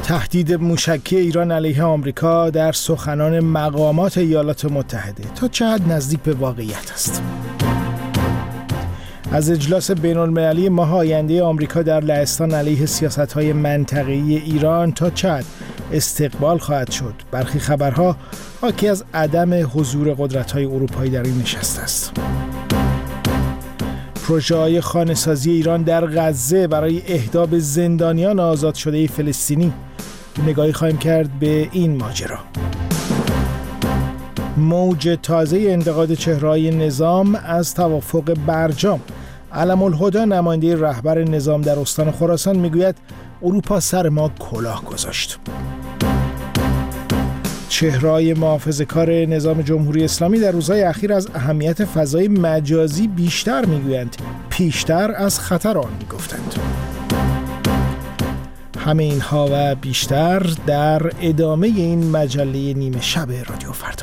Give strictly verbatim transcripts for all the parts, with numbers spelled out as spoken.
تهدید موشکی ایران علیه آمریکا در سخنان مقامات ایالات متحده تا چه حد نزدیک به واقعیت است؟ از اجلاس بین‌المللی ماه آینده آمریکا در لهستان علیه سیاست‌های منطقه‌ای ایران تا چه حد استقبال خواهد شد؟ برخی خبرها حاکی از عدم حضور قدرت‌های اروپایی در این نشست است. پروژه‌های خانه‌سازی ایران در غزه برای اهدا به زندانیان آزاد شده فلسطینی. نگاهی خواهیم کرد به این ماجرا. موج تازه انتقاد چهره‌های نظام از توافق برجام. علم الهدی نماینده رهبر نظام در استان خراسان میگوید اروپا سر ما کلاه گذاشت. چهره‌های محافظه‌کار نظام جمهوری اسلامی در روزهای اخیر از اهمیت فضای مجازی بیشتر میگویند، پیشتر از خطر آن میگفتند. همه اینها و بیشتر در ادامه این مجله نیمه شب رادیو فردا.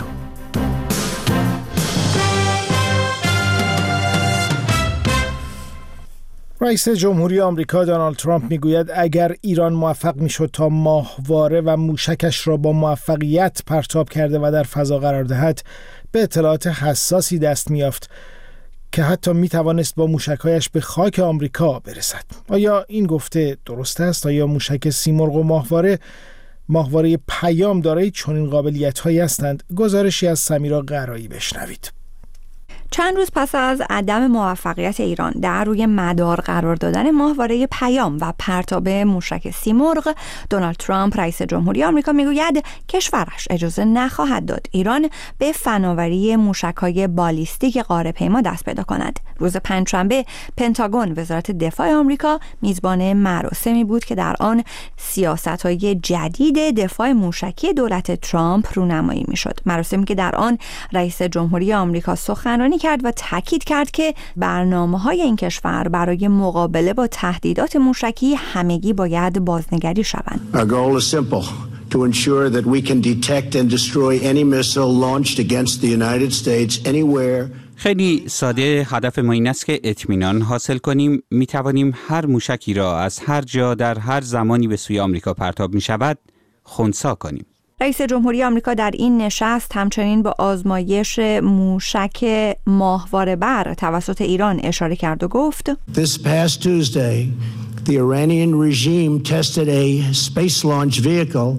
رئیس جمهوری آمریکا دونالد ترامپ میگوید اگر ایران موفق میشد تا ماهواره و موشکش را با موفقیت پرتاب کرده و در فضا قرار دهد، به اطلاعات حساسی دست می‌یافت که حتی میتوانست با موشک‌هایش به خاک آمریکا برسد. آیا این گفته درست است؟ آیا موشک سیمرغ و ماهواره ماهواره پیام دارای چنین قابلیت‌هایی هستند؟ گزارشی از سمیرا قرایی بشنوید. چند روز پس از عدم موفقیت ایران در روی مدار قرار دادن ماهواره پیام و پرتاب موشک سیمرغ، دونالد ترامپ رئیس جمهوری آمریکا میگوید کشورش اجازه نخواهد داد ایران به فناوری موشک‌های بالیستیک قاره‌پیما دست پیدا کند. روز پنجشنبه پنتاگون، وزارت دفاع آمریکا، میزبان مراسمی بود که در آن سیاست‌های جدید دفاع موشکی دولت ترامپ رونمایی می‌شد. مراسمی که در آن رئیس جمهوری آمریکا سخنرانی کرد و تاکید کرد که برنامه‌های این کشور برای مقابله با تهدیدات موشکی همگی باید بازنگری شوند. Our goal is simple: to ensure that we can detect and destroy any missile launched against the United States anywhere. خیلی ساده، هدف ما این است که اطمینان حاصل کنیم می توانیم هر موشکی را از هر جا در هر زمانی به سوی آمریکا پرتاب می شود خنثی کنیم. رئیس جمهوری آمریکا در این نشست همچنین به آزمایش موشک ماهواره بر توسط ایران اشاره کرد و گفت This past Tuesday, the Iranian regime tested a space launch vehicle.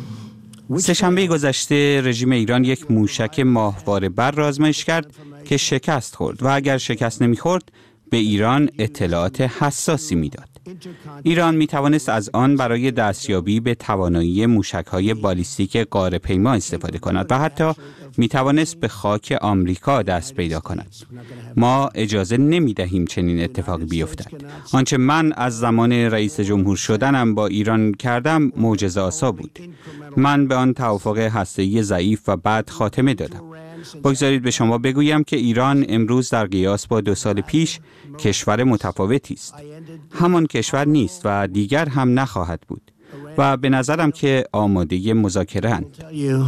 سه‌شنبه گذشته رژیم ایران یک موشک ماهواره بر را آزمایش کرد که شکست خورد و اگر شکست نمی‌خورد به ایران اطلاعات حساسی می‌داد. ایران می توانست از آن برای دستیابی به توانایی موشک‌های بالیستیک قاره‌پیما استفاده کند و حتی می توانست به خاک آمریکا دست پیدا کند. ما اجازه نمی دهیم چنین اتفاقی بیفتد. آنچه من از زمان رئیس جمهور شدنم با ایران کردم معجزه‌آسا بود. من به آن توافق هسته‌ای ضعیف و بد خاتمه دادم. بگذارید به شما بگویم که ایران امروز در قیاس با دو سال پیش کشور متفاوتی است. همان کشور نیست و دیگر هم نخواهد بود و به نظرم که آماده مذاکره اند.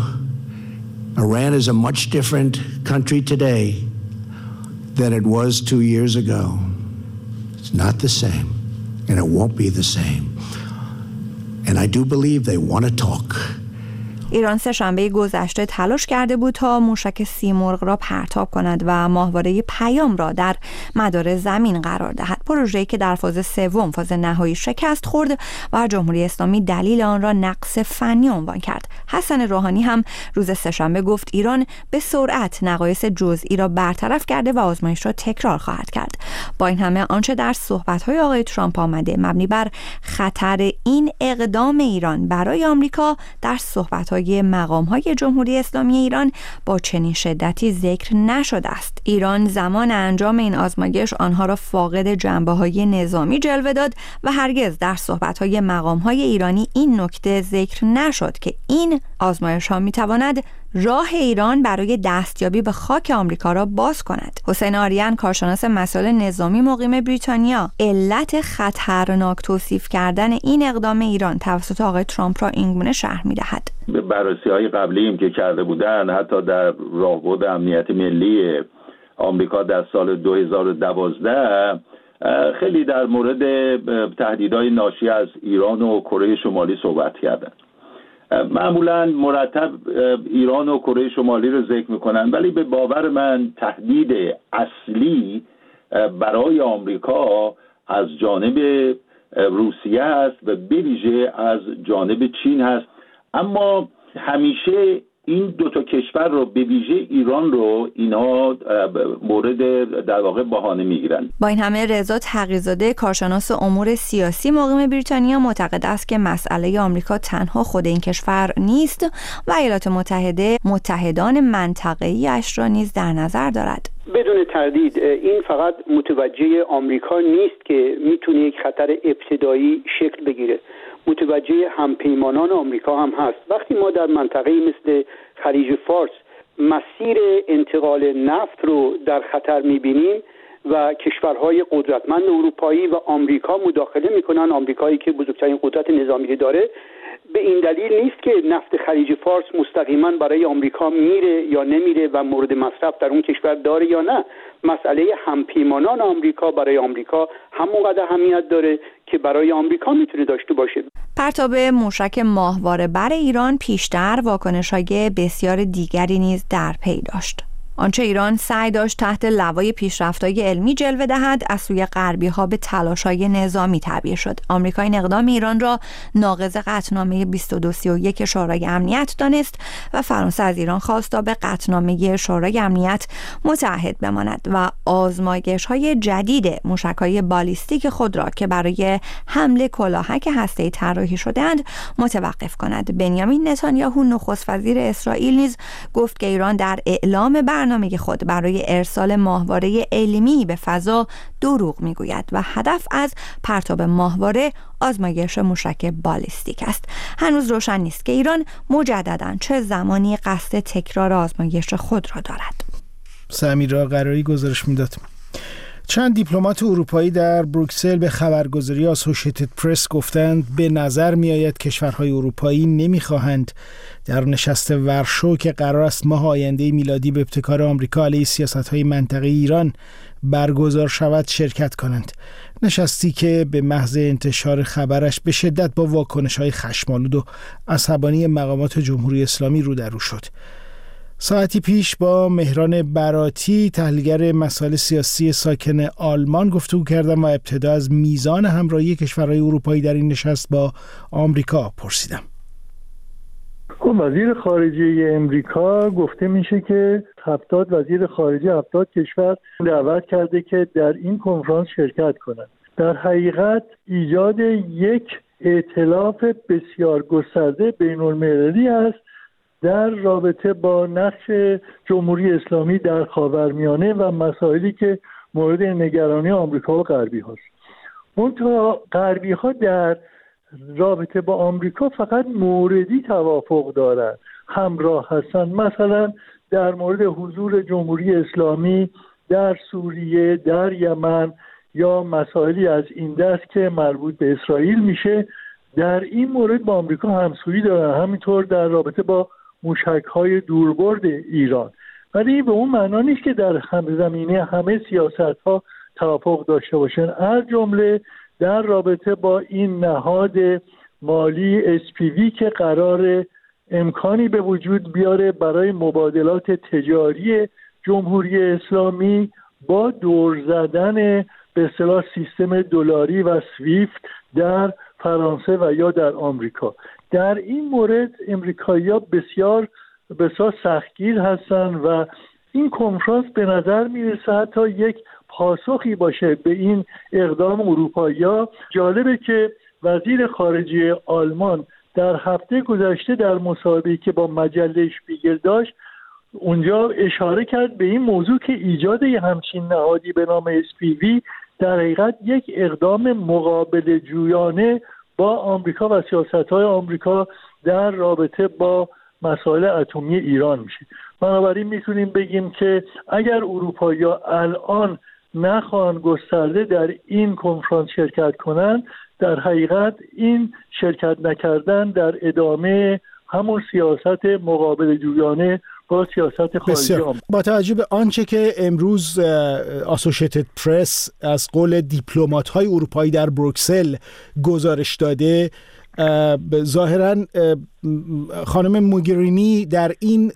Iran is a much different country today than it was two years ago. It's not the same and it won't be the same. And I do believe they want to talk. ایران سه شنبه گذشته تلاش کرده بود تا موشک سیمرغ را پرتاب کند و ماهواره پیام را در مدار زمین قرار دهد. پروژه‌ای که در فاز سوم، فاز نهایی شکست خورد و جمهوری اسلامی دلیل آن را نقص فنی عنوان کرد. حسن روحانی هم روز سه‌شنبه گفت ایران به سرعت نقایص جزئی را برطرف کرده و آزمایش را تکرار خواهد کرد. با این همه آنچه در صحبت‌های آقای ترامپ آمده مبنی بر خطر این اقدام ایران برای آمریکا در صحبت‌های مقام‌های جمهوری اسلامی ایران با چنین شدتی ذکر نشده است. ایران زمان انجام این آزمایش آنها را فاقد جنبه‌های نظامی جلوه داد و هرگز در صحبت‌های مقام‌های ایرانی این نکته ذکر نشد که این آزمایش‌ها می‌تواند راه ایران برای دستیابی به خاک آمریکا را باز کند. حسین آریان، کارشناس مسائل نظامی مقیم بریتانیا، علت خطرناک توصیف کردن این اقدام ایران توسط آقای ترامپ را اینگونه شرح می‌دهد. بررسی‌های قبلی هم که کرده بودن، حتی در راهبرد امنیت ملی آمریکا در سال دو هزار و دوازده خیلی در مورد تهدیدهای ناشی از ایران و کره شمالی صحبت کردن. معمولا مرتب ایران و کره شمالی رو ذکر میکنن، ولی به باور من تهدید اصلی برای آمریکا از جانب روسیه است و به ویژه از جانب چین هست. اما همیشه این دو تا کشور رو به ویژه ایران رو اینها مورد در واقع بهانه میگیرن. با این همه رضا تقی‌زاده کارشناس امور سیاسی مقیم بریتانیا معتقد است که مسئله آمریکا تنها خود این کشور نیست و ایالات متحده متحدان منطقه‌ای اش را نیز در نظر دارد. بدون تردید این فقط متوجه آمریکا نیست که میتونه یک خطر ابتدایی شکل بگیره، متوجه همپیمانان آمریکا هم هست. وقتی ما در منطقه‌ای مثل خلیج فارس مسیر انتقال نفت رو در خطر می‌بینیم و کشورهای قدرتمند اروپایی و آمریکا مداخله می‌کنن، آمریکایی که بزرگترین قدرت نظامی داره، به این دلیل نیست که نفت خلیج فارس مستقیما برای آمریکا میره یا نمیره و مورد مصرف در اون کشور داره یا نه. مسئله همپیمانان آمریکا برای آمریکا همونقدر اهمیت داره که برای آمریکا میتونه داشته باشه. پرتاب موشک ماهواره بر ایران پیشتر واکنش‌های بسیار دیگری نیز در پی داشت. آنچه ایران سعی داشت تحت لوای پیشرفت‌های علمی جلوه دهد، از سوی غربی‌ها به تلاش‌های نظامی تعبیر شد. آمریکا این اقدام ایران را ناقض قطعنامه بیست و دو سی و یک شورای امنیت دانست و فرانسه از ایران خواست تا به قطعنامه شورای امنیت متعهد بماند و آزمایش‌های جدید موشک‌های بالیستیک خود را که برای حمله کلاهک هسته‌ای طراحی شده‌اند متوقف کند. بنیامین نتانیاهو نخست وزیر اسرائیل نیز گفت که ایران در اعلام بر برنامه خود برای ارسال ماهواره علمی به فضا دروغ میگوید و هدف از پرتاب ماهواره آزمایش موشک بالیستیک است. هنوز روشن نیست که ایران مجدداً چه زمانی قصد تکرار آزمایش خود را دارد. سمیرا قراری گزارش میداد. چند دیپلمات اروپایی در بروکسل به خبرگزاری آسوشیتد پرس گفتند به نظر می آید کشورهای اروپایی نمیخواهند در نشست ورشو که قرار است ماه آینده میلادی به ابتکار آمریکا علیه سیاست‌های منطقه ایران برگزار شود شرکت کنند. نشستی که به محض انتشار خبرش به شدت با واکنش‌های خشم‌آلود و عصبانی مقامات جمهوری اسلامی رو در رو شد. ساعتی پیش با مهران براتی تحلیلگر مسائل سیاسی ساکن آلمان گفتگو کردم و ابتدا از میزان همراهی کشورهای اروپایی در این نشست با آمریکا پرسیدم. وزیر خارجه امریکا گفته میشه که هفتاد وزیر خارجه هفتاد کشور دعوت کرده که در این کنفرانس شرکت کنند. در حقیقت ایجاد یک ائتلاف بسیار گسترده بین‌المللی است در رابطه با نقش جمهوری اسلامی در خاورمیانه و مسائلی که مورد نگرانی آمریکا و غربی هاست. منتها غربی ها در رابطه با آمریکا فقط موردی توافق دارند، همراه هستند. مثلا در مورد حضور جمهوری اسلامی در سوریه، در یمن یا مسائلی از این دست که مربوط به اسرائیل میشه، در این مورد با آمریکا همسویی دارن. همینطور در رابطه با موشک‌های دوربرد ایران. ولی این به اون معنا نیست که در هم زمینه همه سیاست‌ها توافق داشته باشن، از جمله در رابطه با این نهاد مالی اس پی وی که قرار امکانی به وجود بیاره برای مبادلات تجاری جمهوری اسلامی با دور زدن به اصطلاح سیستم دلاری و سویفت در فرانسه و یا در آمریکا. در این مورد امریکایی‌ها بسیار بسیار سختگیر هستند و این کنفرانس به نظر میرسه حتی یک پاسخی باشه به این اقدام اروپایی‌ها. جالبه که وزیر خارجه آلمان در هفته گذشته در مصاحبه‌ای که با مجله شپیگل داشت اونجا اشاره کرد به این موضوع که ایجاد یه همچین نهادی به نام اس پی وی در حقیقت یک اقدام مقابل جویانه با آمریکا و سیاست‌های آمریکا در رابطه با مسائل اتمی ایران میشه. بنابراین میتونیم بگیم که اگر اروپایی‌ها الان نخواهند گسترده در این کنفرانس شرکت کنند، در حقیقت این شرکت نکردن در ادامه همون سیاست مقابل جویانه با سیاست خارجی آمریکا. با توجه به آنچه که امروز اسوسییتد پرس از قول دیپلمات‌های اروپایی در بروکسل گزارش داده، ظاهراً خانم موگرینی در این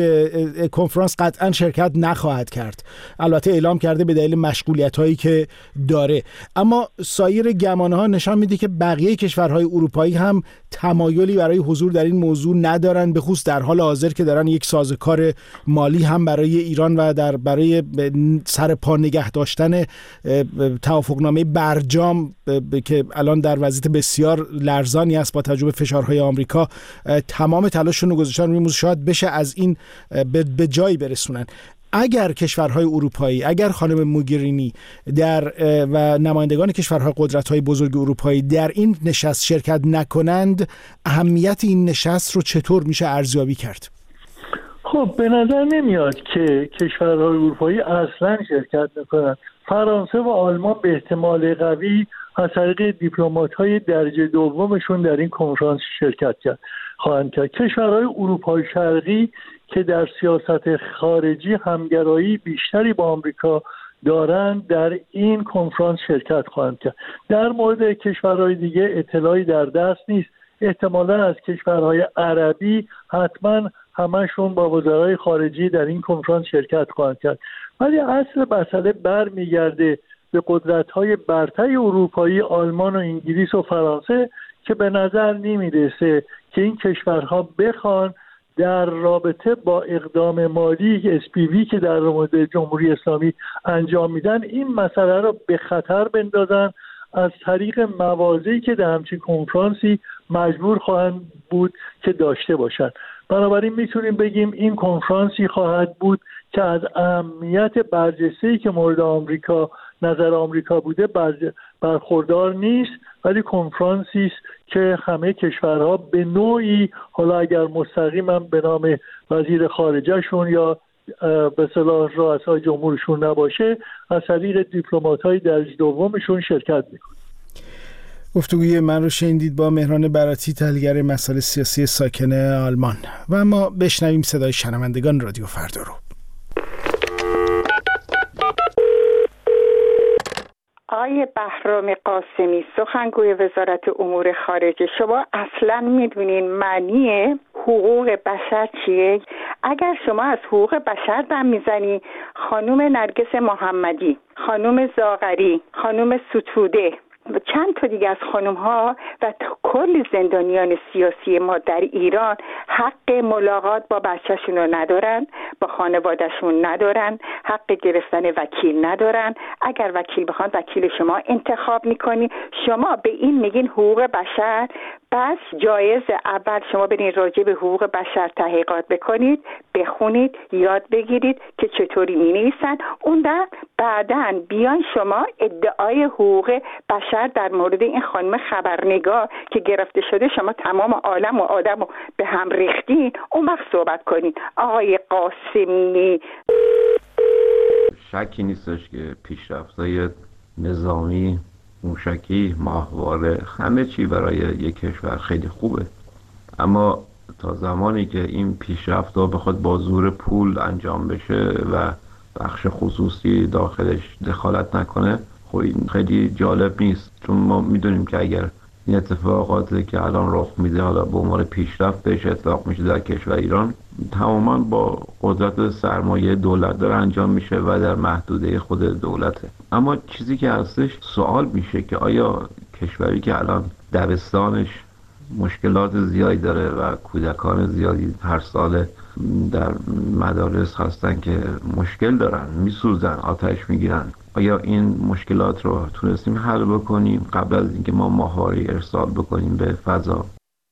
کنفرانس قطعاً شرکت نخواهد کرد. البته اعلام کرده به دلیل مشغولیت‌هایی که داره، اما سایر گمانه‌ها نشان میده که بقیه کشورهای اروپایی هم تمایلی برای حضور در این موضوع ندارن، به خصوص در حال حاضر که دارن یک سازوکار مالی هم برای ایران و در برای سر پا نگه داشتن توافقنامه برجام که الان در وضعیت بسیار لرزانی است با توجه به فشارهای آمریکا، تمام تلاششون رو گذاشتن روی موضوع شاید بشه از این به جایی برسونن. اگر کشورهای اروپایی، اگر خانم موگرینی در و نمایندگان کشورهای قدرت‌های بزرگ اروپایی در این نشست شرکت نکنند، اهمیت این نشست رو چطور میشه ارزیابی کرد؟ خب به نظر نمیاد که کشورهای اروپایی اصلا شرکت نکنند. فرانسه و آلمان به احتمال قوی از طریق دیپلمات‌های درجه دومشون در این کنفرانس شرکت کرد خواهند کرد. کشورهای اروپای شرقی که در سیاست خارجی همگرایی بیشتری با آمریکا دارند در این کنفرانس شرکت خواهند کرد. در مورد کشورهای دیگه اطلاعی در دست نیست. احتمالاً از کشورهای عربی حتما همشون با وزرای خارجی در این کنفرانس شرکت خواهند کرد. ولی اصل مسئله برمیگرده به قدرت‌های برتر اروپایی، آلمان و انگلیس و فرانسه که به نظر نمی‌رسه که این کشورها بخوان در رابطه با اقدام مالی اس پی وی که در مورد جمهوری اسلامی انجام میدن این مسئله را به خطر بندازن از طریق مواضعی که در همچین کنفرانسی مجبور خواهند بود که داشته باشند. بنابراین میتونیم بگیم این کنفرانسی خواهد بود که از اهمیت برجسته‌ای که مورد آمریکا نظر آمریکا بوده برخوردار نیست، ولی کنفرانسی است که همه کشورها به نوعی، حالا اگر مستقیما به نام وزیر خارجهشون یا به اصطلاح رؤسای جمهورشون نباشه، از طریق دیپلمات‌های درجه دومشون شرکت میکنه. گفتگوی من رو شنیدید با مهران براتی، تحلیلگر مسائل سیاسی ساکن آلمان. و اما بشنویم صدای شنوندگان رادیو فردا رو. آقای بهرام قاسمی، سخنگوی وزارت امور خارجه، شما اصلا میدونین معنی حقوق بشر چیه؟ اگر شما از حقوق بشر دم میزنی، خانم نرگس محمدی، خانم زاغری، خانم ستوده و چند تا دیگه از خانم ها و کل زندانیان سیاسی ما در ایران حق ملاقات با بچهشون رو ندارن، با خانوادهشون ندارن، حق گرفتن وکیل ندارن. اگر وکیل بخوان وکیل شما انتخاب میکنی. شما به این میگین حقوق بشر؟ بس جایز اول شما برین راجع به حقوق بشر تحقیقات بکنید، بخونید، یاد بگیرید که چطوری مینویسن. اون در بعداً بیان شما ادعای حقوق بشر در مورد این خانم خبرنگار که گرفته شده، شما تمام عالم و آدم رو به هم ریختین، اون وقت صحبت کنین. آقای قاسمی، شکی نیستش که پیشرفت‌های نظامی، موشکی، ماهواره، همه چی برای یک کشور خیلی خوبه، اما تا زمانی که این پیشرفت‌ها بخواد با زور پول انجام بشه و بخش خصوصی داخلش دخالت نکنه، خب این خیلی جالب نیست. چون ما میدونیم که اگر این اتفاقاتی که الان رخ میده حالا به عنوان پیشرفت بهش اطلاق میشه در کشور ایران، تماما با قدرت سرمایه دولت داره انجام میشه و در محدوده خود دولته. اما چیزی که هستش سوال میشه که آیا کشوری که الان دبستانش مشکلات زیادی داره و کودکان زیادی هر سال در مدارس هستن که مشکل دارن، میسوزن، آتش میگیرن، آیا این مشکلات رو تونستیم حل بکنیم قبل از اینکه ما ماهواره ارسال بکنیم به فضا؟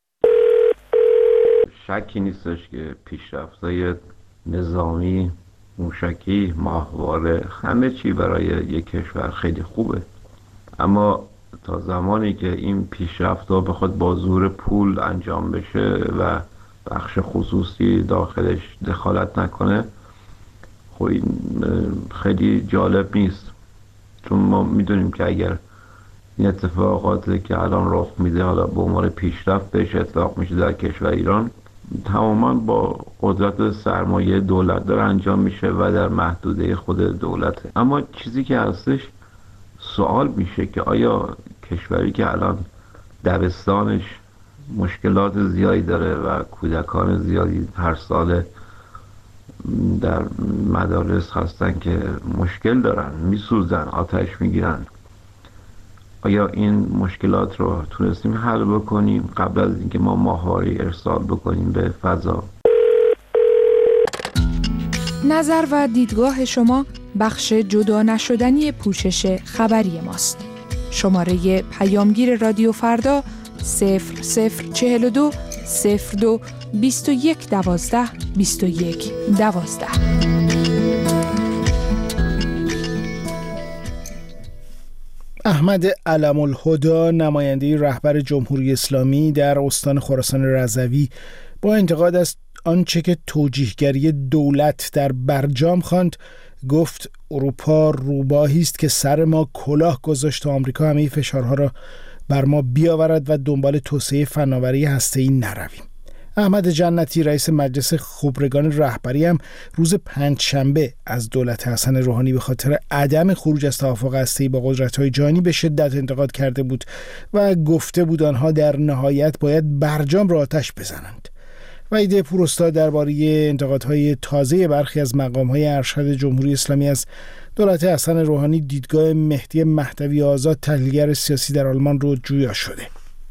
شکی نیستش که پیشرفت‌های نظامی، موشکی، ماهواره، همه چی برای یک کشور خیلی خوبه، اما تا زمانی که این پیشرفت‌ها بخواد با زور پول انجام بشه و بخش خصوصی داخلش دخالت نکنه، خب این خیلی جالب نیست. چون ما میدونیم که اگر این اتفاقاتی که الان رخ میده حالا به عنوان پیشرفت بهش اطلاق میشه در کشور ایران، تماما با قدرت سرمایه دولت داره انجام میشه و در محدوده خود دولته. اما چیزی که هستش سوال میشه که آیا کشوری که الان دبستانش مشکلات زیادی داره و کودکان زیادی هر سال در مدارس هستن که مشکل دارن، میسوزن، آتش میگیرن، آیا این مشکلات رو تونستیم حل بکنیم قبل از اینکه ما ماهواره ارسال بکنیم به فضا؟ نظر و دیدگاه شما بخش جدا نشدنی پوشش خبری ماست. شماره پیامگیر رادیو فردا صفر صفر چهل و دو صفر دو بیست و یک دوازده بیست و یک دوازده. احمد علم الهدا، نماینده رهبر جمهوری اسلامی در استان خراسان رضوی، با انتقاد از آنچه که توجیهگری دولت در برجام خواند، گفت اروپا روباهی است که سر ما کلاه گذاشت و آمریکا همه فشارها را بر ما بیاورد و دنبال توسعه فناوری هسته‌ای نرویم. احمد جنتی، رئیس مجلس خبرگان رهبری، هم روز پنجشنبه از دولت حسن روحانی به خاطر عدم خروج از توافق هسته‌ای با قدرت‌های جهانی به شدت انتقاد کرده بود و گفته بود آنها در نهایت باید برجام را آتش بزنند. وحید پوراستاد درباره انتقادهای تازه برخی از مقام‌های ارشد جمهوری اسلامی از دولت حسن روحانی دیدگاه مهدی مهدوی آزاد، تحلیلگر سیاسی در آلمان، رو جویا شده.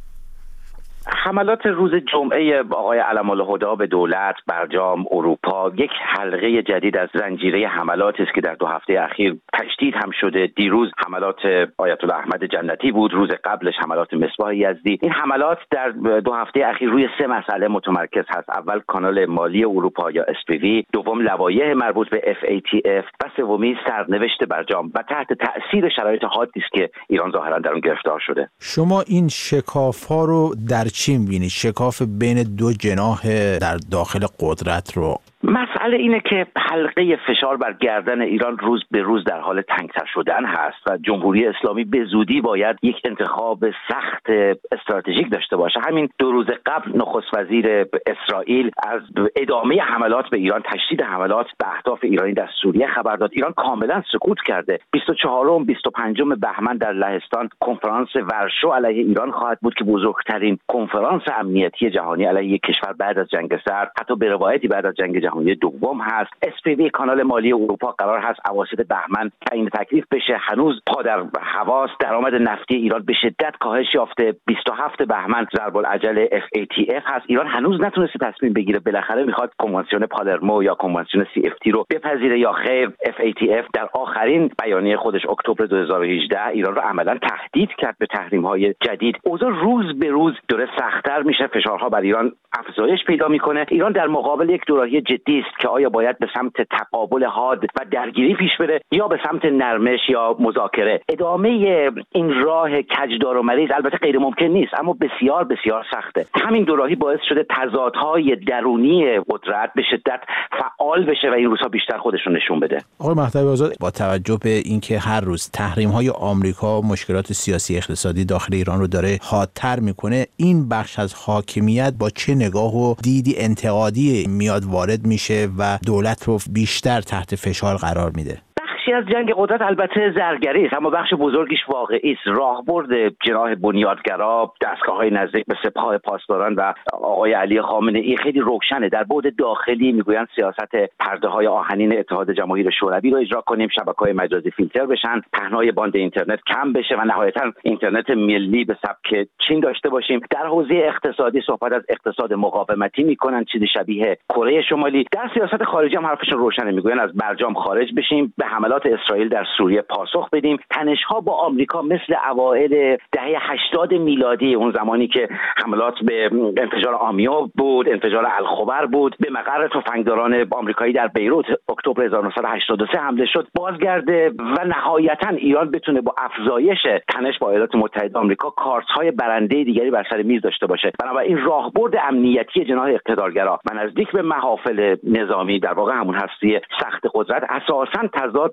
حملات روز جمعه آقای علم الهدا به دولت، برجام، اروپا یک حلقه جدید از زنجیره حملاتی است که در دو هفته اخیر تشدید هم شده. دیروز حملات آیت الله احمد جنتی بود، روز قبلش حملات مصباح یزدی. این حملات در دو هفته اخیر روی سه مسئله متمرکز هست. اول کانال مالی اروپا یا اس پی وی، دوم لوایح مربوط به اف ای تی اف و سومی سرنوشت برجام و تحت تأثیر شرایط حادی است که ایران ظاهرا در اون گرفتار شده. شما این شکاف‌ها رو در چی می‌بینید؟ شکاف بین دو جناح در داخل قدرت رو؟ مسئله اینه که حلقه فشار بر گردن ایران روز به روز در حال تنگتر شدن هست و جمهوری اسلامی به زودی باید یک انتخاب سخت استراتژیک داشته باشه. همین دو روز قبل نخست وزیر اسرائیل از ادامه حملات به ایران، تشدید حملات به اهداف ایرانی در سوریه خبر داد. ایران کاملا سکوت کرده. بیست و چهارم بیست و پنجم بهمن در لهستان کنفرانس ورشو علیه ایران خواهد بود که بزرگترین کنفرانس امنیتی جهانی علیه یک کشور بعد از جنگ سرد، حتی به روایتی بعد از جنگ جهانی دوم هست. اس پی وی، کانال مالی اروپا، قرار هست اواسط بهمن تعیین تکلیف بشه. هنوز پا در هواست. درآمد نفتی ایران به شدت کاهش یافته. بیست و هفتم بهمن ضرب العجل اف ای تی اف هست. ایران هنوز نتونسته تصمیم بگیره بالاخره میخواد کنوانسیون پالرمو یا کنوانسیون سی اف تی رو بپذیره یا خیر. اف ای تی اف در آخرین بیانیه خودش اکتبر دو هزار و هجده ایران رو عملا تهدید کرد به تحریم‌های جدید. اوضاع روز به روز داره سخت‌تر میشه. فشارها بر ایران افزایش پیدا میکنه. ایران در مقابل یک دوراهی جدی است که آیا باید به سمت تقابل حاد و درگیری پیش بره یا به سمت نرمش یا مذاکره. ادامه این راه کجدار و مریض البته غیر ممکن نیست، اما بسیار بسیار سخته. همین دوراهی باعث شده تضادهای درونی قدرت به شدت فعال بشه و این روزها بیشتر خودشون نشون بده. آقای مهدوی آزاد، با توجه به اینکه هر روز تحریم‌های آمریکا مشکلات سیاسی اقتصادی داخل ایران رو داره حادتر میکنه، این بخش از حاکمیت با چه نگاه و دیدی انتقادی میاد وارد میشه و دولت رو بیشتر تحت فشار قرار میده؟ بخشی از جنگ قدرت البته زرگری است، اما بخش بزرگیش واقعی است. راهبرد جناح بنیادگرا، دستگاه‌های نزدیک به سپاه پاسداران و آقای علی خامنه‌ای خیلی روشنه. در بعد داخلی میگویند سیاست پرده‌های آهنین اتحاد جماهیر شوروی رو اجرا کنیم، شبکه‌های مجازی فیلتر بشن، پهنای باند اینترنت کم بشه و نهایتاً اینترنت ملی به سبک چین داشته باشیم. در حوزه اقتصادی صحبت از اقتصاد مقاومتی میکنن، چیزی شبیه کره شمالی. در سیاست خارجی هم حرفشون روشنه، میگویند از برجام خارج بشیم، به حملات اسرائیل در سوریه پاسخ بدیم. تنش‌ها با آمریکا مثل اوایل دهه هشتاد میلادی، اون زمانی که حملات به انفجار آمیو بود، انفجار الخبر بود، به مقر تفنگداران آمریکایی در بیروت اکتبر هزار و نهصد و هشتاد و سه حمله شد، بازگرده و نهایتاً ایران بتونه با افزایش تنش با ایالات متحده آمریکا کارت‌های برنده دیگری بر سر میز داشته باشه. بنابراین راهبرد امنیتی جناح اقتدارگرا و نزدیک به محافل نظامی، در واقع همون هستی سخت قدرت، اساساً تضاد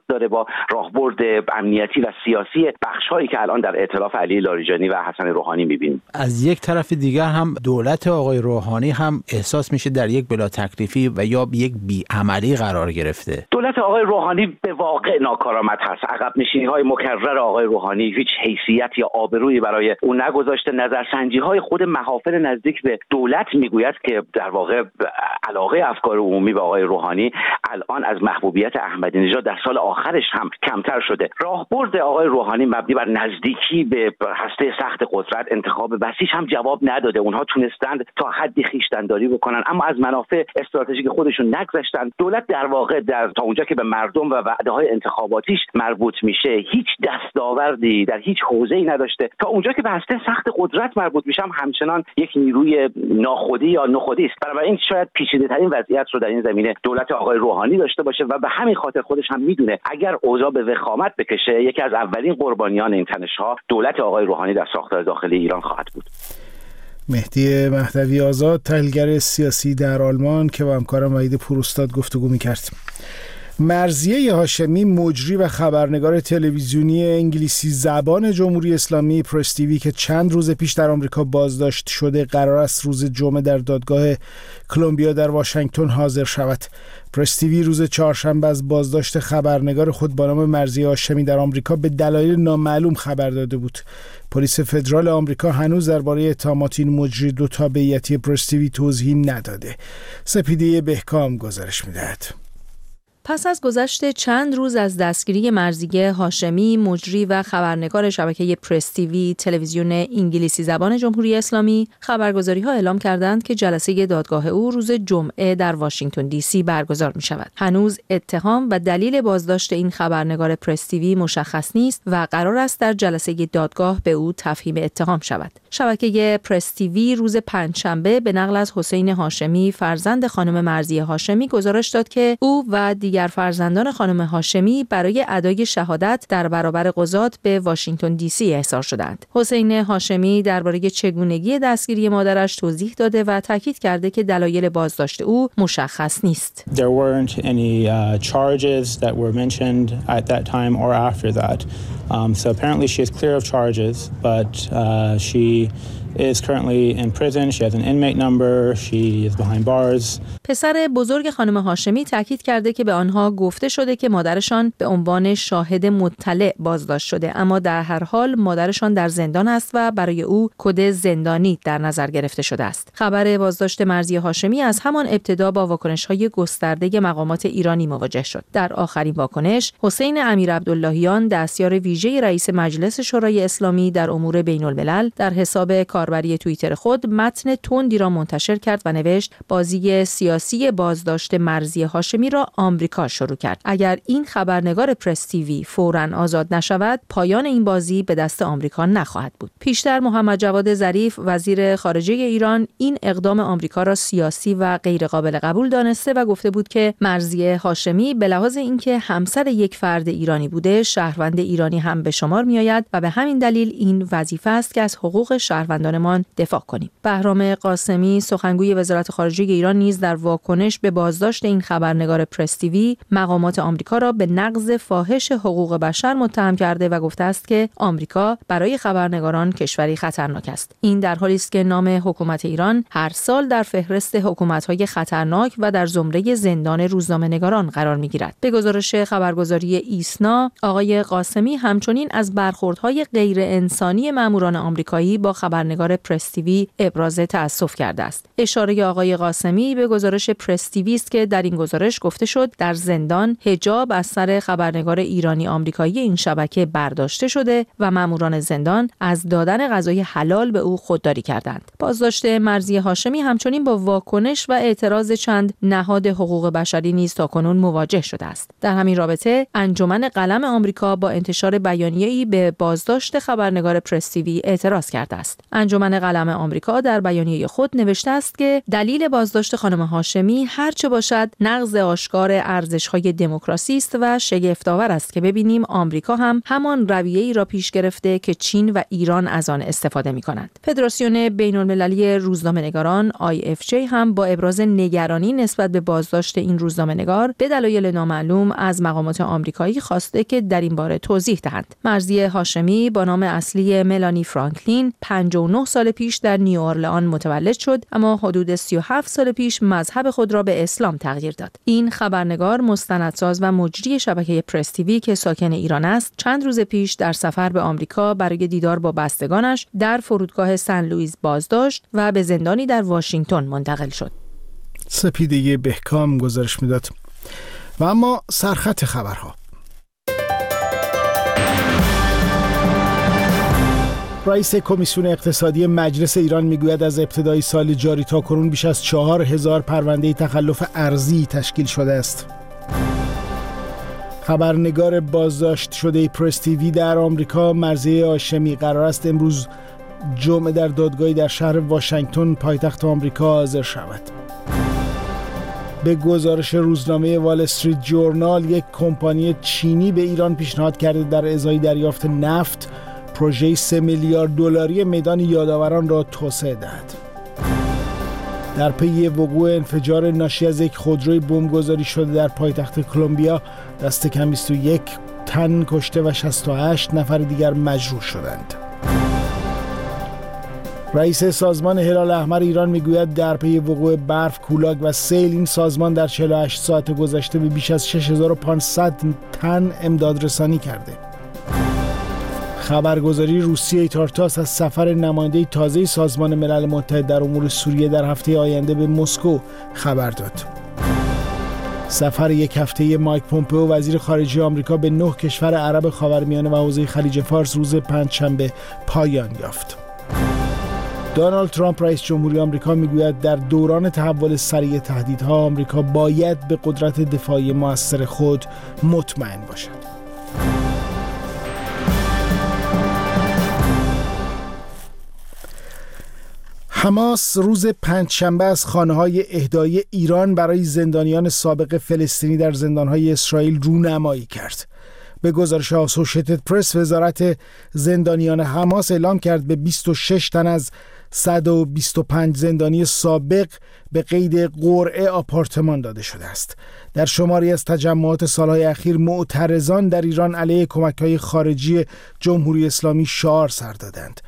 داره با راهبرد امنیتی و سیاسی بخش‌هایی که الان در ائتلاف علی لاریجانی و حسن روحانی می‌بینیم. از یک طرف دیگر هم دولت آقای روحانی هم احساس میشه در یک بلا تکلیفی و یا یک بی‌عملی قرار گرفته. دولت آقای روحانی به واقع ناکارآمد هست. عقب نشینی‌های مکرر آقای روحانی هیچ حیثیت یا آبرویی برای او نگذاشته. نظرسنجی‌های خود محافل نزدیک به دولت میگوید که در واقع علاقه افکار عمومی به آقای روحانی الان از محبوبیت احمدی نژاد در سال آخرش هم کمتر شده. راهبرد آقای روحانی مبنی بر نزدیکی به هسته سخت قدرت، انتخاب وسیع هم جواب نداده. اونها تونستند تا حدی خویشتن‌داری بکنن اما از منافع استراتژیک خودشون نگذشتن. دولت در واقع در تا اونجا که به مردم و وعده‌های انتخاباتیش مربوط میشه هیچ دستاوردی در هیچ حوزه‌ای نداشته. تا اونجا که به هسته سخت قدرت مربوط میشه هم همچنان یک نیروی ناخودی یا نخودی است. بنابراین شاید پیچیده‌ترین وضعیت رو در این زمینه دولت آقای روحانی داشته باشه و به همین خاطر خودش هم میدونه اگر اوضاع به وخامت بکشه یکی از اولین قربانیان این تنش‌ها دولت آقای روحانی در ساختار داخلی ایران خواهد بود. مهدی مهدوی آزاد، تحلیلگر سیاسی در آلمان که با همکارم وحید پوراستاد گفتگو می‌کرد. مرضیه هاشمی، مجری و خبرنگار تلویزیونی انگلیسی زبان جمهوری اسلامی پرس تیوی که چند روز پیش در آمریکا بازداشت شده، قرار است روز جمعه در دادگاه کلمبیا در واشنگتن حاضر شود. پرس تیوی روز چهارشنبه از بازداشت خبرنگار خود با نام مرضیه هاشمی در آمریکا به دلایل نامعلوم خبر داده بود. پلیس فدرال آمریکا هنوز درباره اتهامات این مجری دو تابعیتی پرس تیوی توضیحی نداده. سپیده بهکام گزارش می‌دهد. پس از گذشت چند روز از دستگیری مرضیه هاشمی، مجری و خبرنگار شبکه پرس تیوی تلویزیون انگلیسی زبان جمهوری اسلامی، خبرگزاری‌ها اعلام کردند که جلسه دادگاه او روز جمعه در واشنگتن دی سی برگزار می‌شود. هنوز اتهام و دلیل بازداشت این خبرنگار پرس تیوی مشخص نیست و قرار است در جلسه دادگاه به او تفهیم اتهام شود. شبکه پرس تیوی روز پنجشنبه به نقل از حسین هاشمی، فرزند خانم مرضیه هاشمی، گزارش داد که او و دیگر فرزندان خانم هاشمی برای ادای شهادت در برابر قضات به واشنگتن دی سی احضار شدند. حسین هاشمی درباره چگونگی دستگیری مادرش توضیح داده و تاکید کرده که دلایل بازداشت او مشخص نیست. There weren't any uh, charges that were mentioned at that time or after that. Um, so apparently she is clear of charges, but uh, she is currently in prison. She has an inmate number. She is behind bars. پسر بزرگ خانم هاشمی تاکید کرده که به آنها گفته شده که مادرشان به عنوان شاهد مطلع بازداشت شده، اما در هر حال مادرشان در زندان است و برای او کد زندانی در نظر گرفته شده است. خبر بازداشت مرضیه هاشمی از همان ابتدا با واکنش‌های گسترده مقامات ایرانی مواجه شد. در آخرین واکنش، حسین امیرعبداللهیان، دستیار ویژه رئیس مجلس شورای اسلامی در امور بین‌الملل، در حساب کاربری توییتر خود متن تندی را منتشر کرد و نوشت بازی سیاسی بازداشت مرضیه هاشمی را آمریکا شروع کرد. اگر این خبرنگار پرس تیوی فوراً آزاد نشود، پایان این بازی به دست آمریکا نخواهد بود. پیشتر محمد جواد ظریف، وزیر خارجه ایران، این اقدام آمریکا را سیاسی و غیر قابل قبول دانسته و گفته بود که مرضیه هاشمی به لحاظ اینکه همسر یک فرد ایرانی بوده، شهروند ایرانی هم به شمار میآید و به همین دلیل این وظیفه است که از حقوق شهروندانمان دفاع کنیم. بهرام قاسمی، سخنگوی وزارت خارجه ایران، نیز در واکنش به بازداشت این خبرنگار پرس تیوی مقامات آمریکا را به نقض فاحش حقوق بشر متهم کرده و گفته است که آمریکا برای خبرنگاران کشوری خطرناک است. این در حالی است که نام حکومت ایران هر سال در فهرست حکومت‌های خطرناک و در زمره زندان روزنامه‌نگاران قرار می‌گیرد. به گزارش خبرگزاری ایسنا، آقای قاسمی همچنین از برخوردهای غیر انسانی ماموران آمریکایی با خبرنگار پرس تیوی ابراز تأسف کرده است. اشاره آقای قاسمی به گزارش پرس تیوی است که در این گزارش گفته شد در زندان حجاب از سر خبرنگار ایرانی آمریکایی این شبکه برداشته شده و ماموران زندان از دادن غذای حلال به او خودداری کردند. بازداشت مرضیه هاشمی همچنین با واکنش و اعتراض چند نهاد حقوق بشری نیز تاکنون مواجه شده است. در همین رابطه انجمن قلم آمریکا با انتشار بیانیه‌ای به بازداشت خبرنگار پرس تیوی اعتراض کرده است. انجمن قلم آمریکا در بیانیه خود نوشته است که دلیل بازداشت خانم هاشمی هرچه باشد نقض آشکار ارزش‌های دموکراسی است و شگفت‌آور است که ببینیم آمریکا هم همان رویه‌ای را پیش گرفته که چین و ایران از آن استفاده می‌کنند. فدراسیون بین‌المللی روزنامه‌نگاران آی اف جی هم با ابراز نگرانی نسبت به بازداشت این روزنامه‌نگار به دلایل نامعلوم از مقامات آمریکایی خواسته که در این باره توضیح دهند. مرضیه هاشمی با نام اصلی ملانی فرانکلین پنجاه و نه سال پیش در نیوآرلئان متولد شد، اما حدود سی و هفت سال پیش مذهب خود را به اسلام تغییر داد. این خبرنگار، مستندساز و مجری شبکه پرس تیوی که ساکن ایران است، چند روز پیش در سفر به آمریکا برای دیدار با بستگانش در فرودگاه سن لوئیس بازداشت و به زندانی در واشنگتن منتقل شد. سپیده بهکام گزارش میداد. و اما سرخط خبرها. رئیس کمیسیون اقتصادی مجلس ایران میگوید از ابتدای سال جاری تا کنون بیش از چهار هزار پرونده تخلف ارضی تشکیل شده است. خبرنگار بازداشت شده پرس تیوی در آمریکا مرضیه هاشمی قرار است امروز جمعه در دادگاهی در شهر واشنگتن پایتخت آمریکا حاضر شود. به گزارش روزنامه وال استریت جورنال، یک کمپانی چینی به ایران پیشنهاد کرده در ازای دریافت نفت پروژه سه میلیارد دلاری میدان یادآوران را توسعه دهد. در پی وقوع انفجار ناشی از یک خودروی بمبگذاری شده در پایتخت کلمبیا، دست کم بیست و یک تن کشته و شصت و هشت نفر دیگر مجروح شدند. رئیس سازمان هلال احمر ایران میگوید در پی وقوع برف، کولاک و سیل این سازمان در چهل و هشت ساعت گذشته به بیش از شش هزار و پانصد تن امداد رسانی کرده. خبرگزاری روسیه تارتاس از سفر نماینده تازه سازمان ملل متحد در امور سوریه در هفته آینده به مسکو خبر داد. سفر یک هفته مایک پومپئو وزیر خارجه آمریکا به نه کشور عرب خاورمیانه و حوزه خلیج فارس روز پنجشنبه پایان یافت. دونالد ترامپ رئیس جمهوری آمریکا میگوید در دوران تحول سریع تهدیدها آمریکا باید به قدرت دفاعی موثر خود مطمئن باشد. حماس روز پنجشنبه از خانه‌های اهدای ایران برای زندانیان سابق فلسطینی در زندان‌های اسرائیل رونمایی کرد. به گزارش آسوشیتد پرس، وزارت زندانیان حماس اعلام کرد به بیست و شش تن از صد و بیست و پنج زندانی سابق به قید قرعه آپارتمان داده شده است. در شماری از تجمعات سالهای اخیر معترضان در ایران علیه کمک‌های خارجی جمهوری اسلامی شعار سر دادند.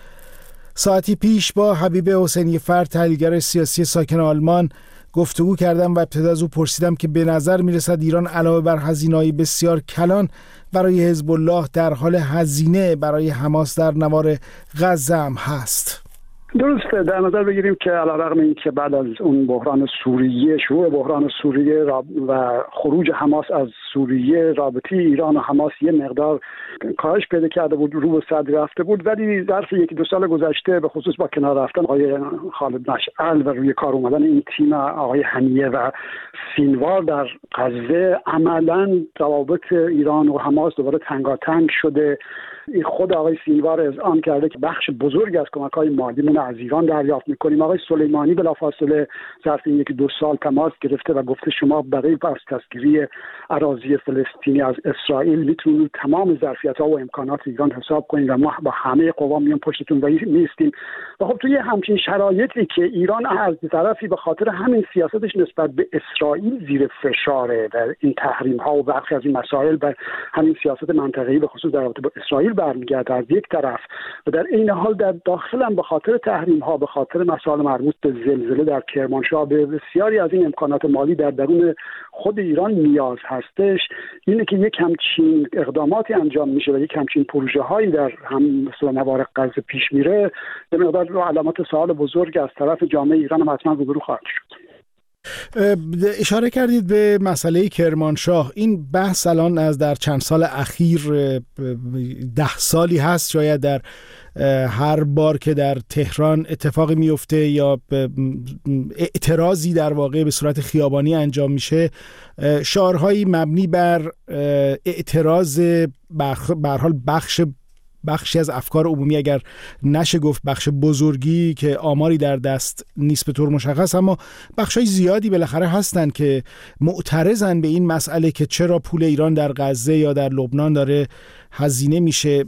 ساعتی پیش با حبیب حسینی فر، تحلیلگر سیاسی ساکن آلمان، گفتگو کردم و ابتدا از او پرسیدم که به نظر میرسد ایران علاوه بر هزینه‌های بسیار کلان برای حزب الله در حال هزینه برای حماس در نوار غزه هم هست. درسته، در نظر بگیریم که علیرغم اینکه بعد از اون بحران سوریه، شروع بحران سوریه و خروج حماس از سوریه، رابطه ایران و حماس یه مقدار کاهش پیدا کرده بود، رو به صدر رفته بود، ولی ظرف یکی دو سال گذشته به خصوص با کنار رفتن آقای خالد مشعل و روی کار اومدن این تیم آقای حمیه و سینوار در غزه، عملاً روابط ایران و حماس دوباره تنگاتنگ شده. خود آقای سینوار اذعان کرده که بخش بزرگ از کمک‌های مالیمون از ایران دریافت می‌کنیم. آقای سلیمانی بلافاصله ظرف یک دو سال تماس گرفته و گفته شما برای پس دستگیری اراضی فلسطینی از اسرائیل میتونید تمام ظرفیت‌ها و امکانات ایران حساب کنید و ما با همه قوا میان پشتتون میستیم. و خب توی همچین شرایطی که ایران از طرفی به خاطر همین سیاستش نسبت به اسرائیل زیر فشاره و این تحریم‌ها و برخی از این مسائل و همین سیاست منطقه‌ای به خصوص در رابطه با اسرائیل برمیگرده از یک طرف، و در این حال در داخل هم به خاطر تحریم ها، به خاطر مسائل مربوط به زلزله در کرمانشاه، به بسیاری از این امکانات مالی در درون خود ایران نیاز هستش. اینه که یک همچین اقداماتی انجام میشه و یک همچین پروژه هایی در هم مثل نوار غزه پیش میره، به مقدار علامات سوال بزرگ از طرف جامعه ایران هم حتما روبرو خواهد شد. اشاره کردید به مسئله کرمانشاه. این بحث الان از در چند سال اخیر ده سالی هست شاید در هر بار که در تهران اتفاقی میفته یا اعتراضی در واقع به صورت خیابانی انجام میشه، شعارهایی مبنی بر اعتراض به هر حال بخش بخشی از افکار عمومی، اگر نشه گفت بخش بزرگی که آماری در دست نیست به طور مشخص، اما بخشای زیادی بالاخره هستن که معترضن به این مسئله که چرا پول ایران در غزه یا در لبنان داره هزینه میشه.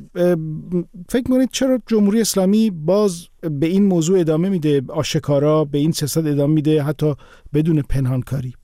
فکر می‌کنید چرا جمهوری اسلامی باز به این موضوع ادامه میده، آشکارا به این سیاست ادامه میده، حتی بدون پنهانکاری؟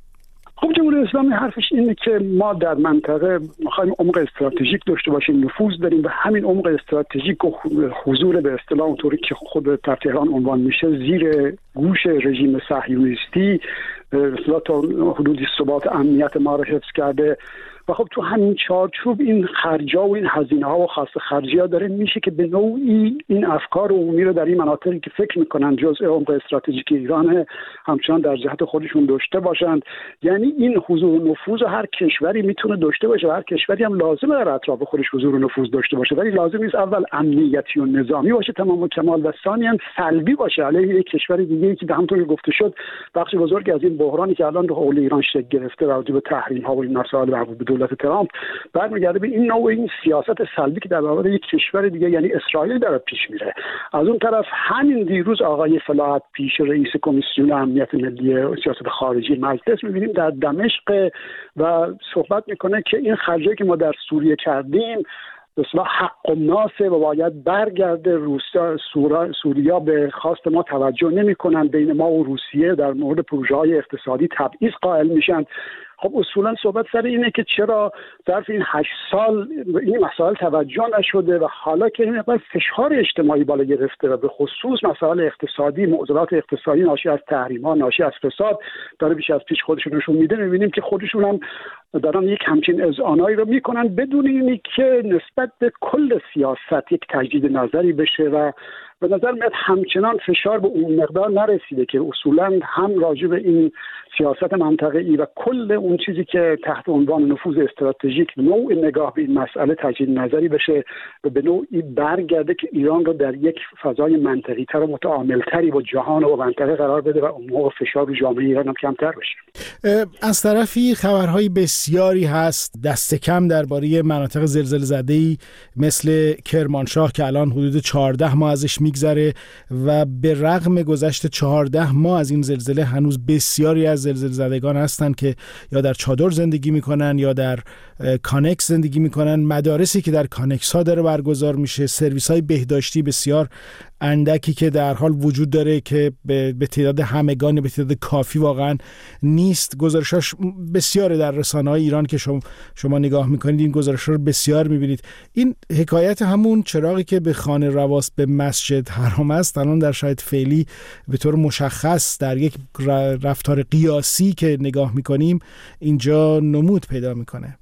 خب جمهوری اسلامی حرفش اینه که ما در منطقه می‌خوایم عمق استراتژیک داشته باشیم، نفوذ داریم و همین عمق استراتژیک و حضور به اصطلاح اونطوری که خود در تهران عنوان میشه زیر گوش رژیم صهیونیستی اصلا تا حدودی ثبات امنیت ما رو حفظ کرده. و خب تو همین چارچوب این خرجا و این هزینه ها و خاص خرجی ها داره میشه که به نوعی این افکار عمومی رو در این مناطقی که فکر میکنن جزء عمق استراتژیک ایران همچنان در جهت خودشون داشته باشند. یعنی این حضور و نفوذ هر کشوری میتونه داشته باشه و هر کشوری هم لازمه در اطراف خودش حضور و نفوذ داشته باشه، ولی لازم نیست اول امنیتی و نظامی باشه تمام و کمال و ثانیاً سلبی باشه علیه یک کشور دیگه‌ای که همونطور که گفته شد بخش بزرگی از این بحرانی که الان رو حول ایران شکل گرفته راجع به تحریم ها و این مسائل مربوط به دولت ترامپ برمیگرده به این نوع این سیاست سلبی که در برابر یک کشور دیگه یعنی اسرائیل داره پیش میره. از اون طرف همین دیروز آقای فلاحت پیش رئیس کمیسیون امنیت ملی و سیاست خارجی مجلس میبینیم در دمشق و صحبت میکنه که این خرجی که ما در سوریه کردیم به اصطلاح حق الناس و باید برگرده. روسیا سوریا به خواست ما توجه نمیکنن، بین ما و روسیه در مورد پروژه‌های اقتصادی تبعیض قائل میشن. خب اصولا صحبت سر اینه که چرا ظرف این هشت سال این مسائل توجه نشده و حالا که این مقدار فشار اجتماعی بالا گرفته و به خصوص مسائل اقتصادی، معضلات اقتصادی ناشی از تحریم‌ها، ناشی از فساد داره بیش از پیش خودشون نشون میده، می‌بینیم که خودشون هم دارن یک همچین اذعانایی رو میکنن بدون اینی که نسبت به کل سیاست یک تجدید نظری بشه و به نظر میاد همچنان فشار به اون مقدار نرسیده که اصولا هم راجع به این سیاست منطقه‌ای و کل اون چیزی که تحت عنوان نفوذ استراتژیک نوع نگاه به این مسئله تجدید نظری بشه و به نوعی برگرده که ایران رو در یک فضای منطقی تر و متعامل تری با جهان و منطقه قرار بده و اون موقع فشار رو جامعه ایران هم کمتر بشه. از طرفی خبرهای بسیاری هست دست کم درباره مناطق زلزله زده‌ای مثل کرمانشاه که الان حدود چهارده ماه ازش میگذره و به رغم گذشت چهارده ماه از این زلزله هنوز بسیاری از زلزله زدگان هستند که یا در چادر زندگی میکنن یا در کانکس زندگی میکنن. مدارسی که در کانکس ها داره برگزار میشه، سرویس های بهداشتی بسیار اندکی که در حال وجود داره که به تعداد همگان به تعداد کافی واقعا نیست. گزارشاش بسیار در رسانه‌های ایران که شما شما نگاه میکنید این گزارش‌ها رو بسیار میبینید. این حکایت همون چراغی که به خانه رواست به مسجد حرام است الان در شاید فعلی به طور مشخص در یک رفتار قیاسی که نگاه میکنیم اینجا نمود پیدا میکنه.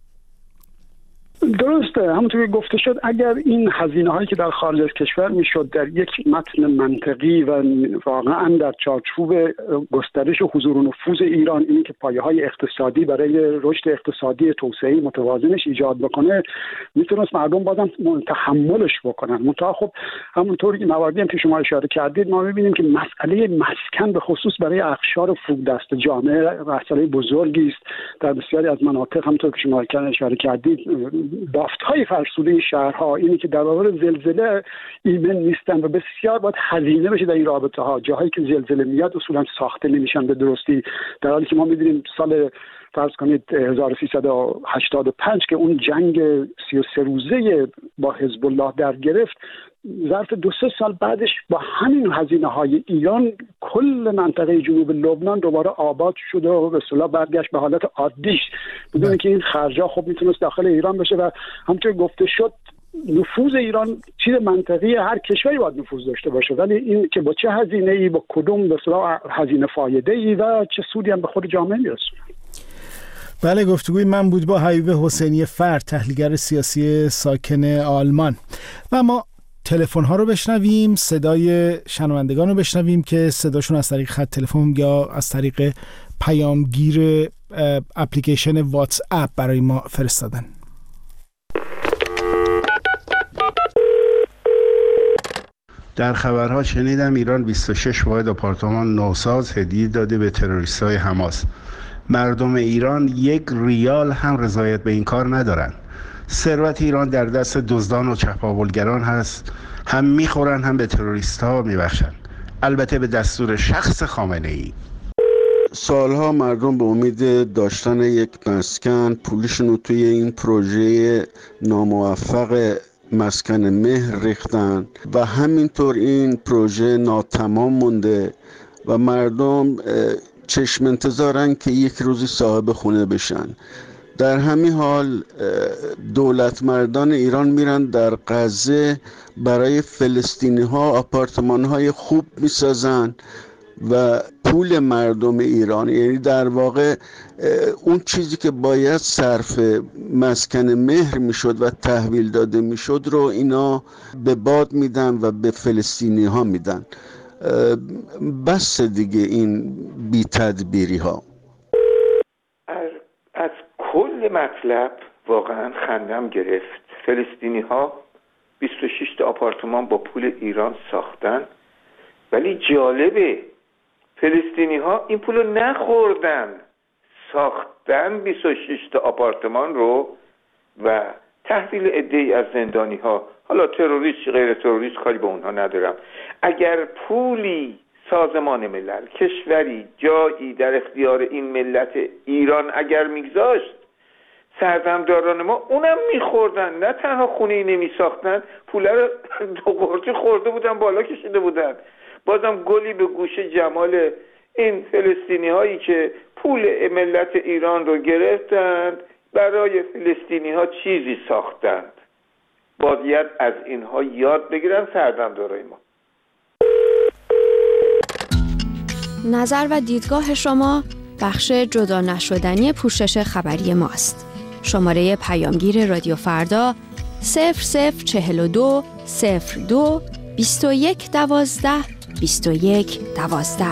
درسته، همونطور که گفته شد اگر این هزینه هایی که در خارج از کشور میشد در یک متن منطقی و واقعا در چارچوب گسترش و حضور و نفوذ ایران اینی که پایه های اقتصادی برای رشد اقتصادی توسعه متوازنش ایجاد بکنه میتونست مردم بازم تحملش بکنن. منتها خب همونطوری که مواردی هم که شما اشاره کردید ما میبینیم که مسئله مسکن به خصوص برای اقشار فرودست جامعه مسئله بزرگی است. در بسیاری از مناطق همونطور که شما اشاره کردید بافت‌های فرسوده شهرها اینی که در برابر زلزله ایمن نیستن و بسیار باید هزینه بشه در این رابطه ها. جاهایی که زلزله میاد اصولا ساخته نمیشن به درستی، در حالی که ما می‌بینیم سال فرض کنید هزار و سیصد و هشتاد و پنج که اون جنگ سی و سه روزه با حزب الله در گرفت، ظرف دو سه سال بعدش با همین هزینه های ایران کل منطقه جنوب لبنان دوباره آباد شده و به اصطلاح برگشت به حالت عادیش بدون که این خرجا خب میتونست داخل ایران بشه. و همونطور گفته شد نفوذ ایران چیز منطقی هر کشوری باید نفوذ داشته باشه، ولی این که با چه هزینه‌ای با کدوم به اصطلاح هزینه فایده‌ای و چه سودی هم به خود جامعه میرسونه. بله، گفتگوی من بود با حبیب حسینی فرد، تحلیلگر سیاسی ساکن آلمان. و ما تلفن ها رو بشنویم، صدای شنوندگان رو بشنویم که صداشون از طریق خط تلفن یا از طریق پیامگیر اپلیکیشن واتس اپ برای ما فرستادن. در خبرها شنیدم ایران بیست و شش واحد آپارتمان نوساز هدیه داده به تروریست‌های حماس. مردم ایران یک ریال هم رضایت به این کار ندارن. ثروت ایران در دست دزدان و چپاولگران هست، هم میخورن هم به تروریست ها میبخشن، البته به دستور شخص خامنه ای. سالها مردم به امید داشتن یک مسکن پولشون رو توی این پروژه ناموفق مسکن مهر ریختن و همینطور این پروژه ناتمام مونده و مردم چشم انتظارن که یک روزی صاحب خونه بشن. در همین حال دولت مردان ایران میرن در غزه برای فلسطینی ها آپارتمان های خوب میسازن و پول مردم ایران، یعنی در واقع اون چیزی که باید صرف مسکن مهر میشد و تحویل داده میشد رو اینا به باد میدن و به فلسطینی ها میدن. بس دیگه این بی تدبیری ها. از, از کل مطلب واقعا خندم گرفت. فلسطینی ها بیست و شش تا آپارتمان با پول ایران ساختن، ولی جالبه فلسطینی ها این پول رو نخوردن، ساختن بیست و شش تا آپارتمان رو و تحویل عده‌ای از زندانی ها، حالا تروریست غیر تروریست کاری به اونها ندارم. اگر پولی سازمان ملل، کشوری، جایی در اختیار این ملت ایران اگر میگذاشت، سردمداران ما اونم میخوردن، نه تنها خونه ای نمی ساختن، پوله رو دو قرچه خورده بودن، بالا کشیده بودن. بازم گلی به گوش جمال این فلسطینی هایی که پول ملت ایران رو گرفتند، برای فلسطینی ها چیزی ساختند. باید از اینها یاد بگیرن سردمدارای ما. نظر و دیدگاه شما بخش جدا نشدنی پوشش خبری ماست. شماره پیامگیر رادیو فردا صفر صفر چهل و دو صفر دو بیست و یک دوازده بیست و یک دوازده.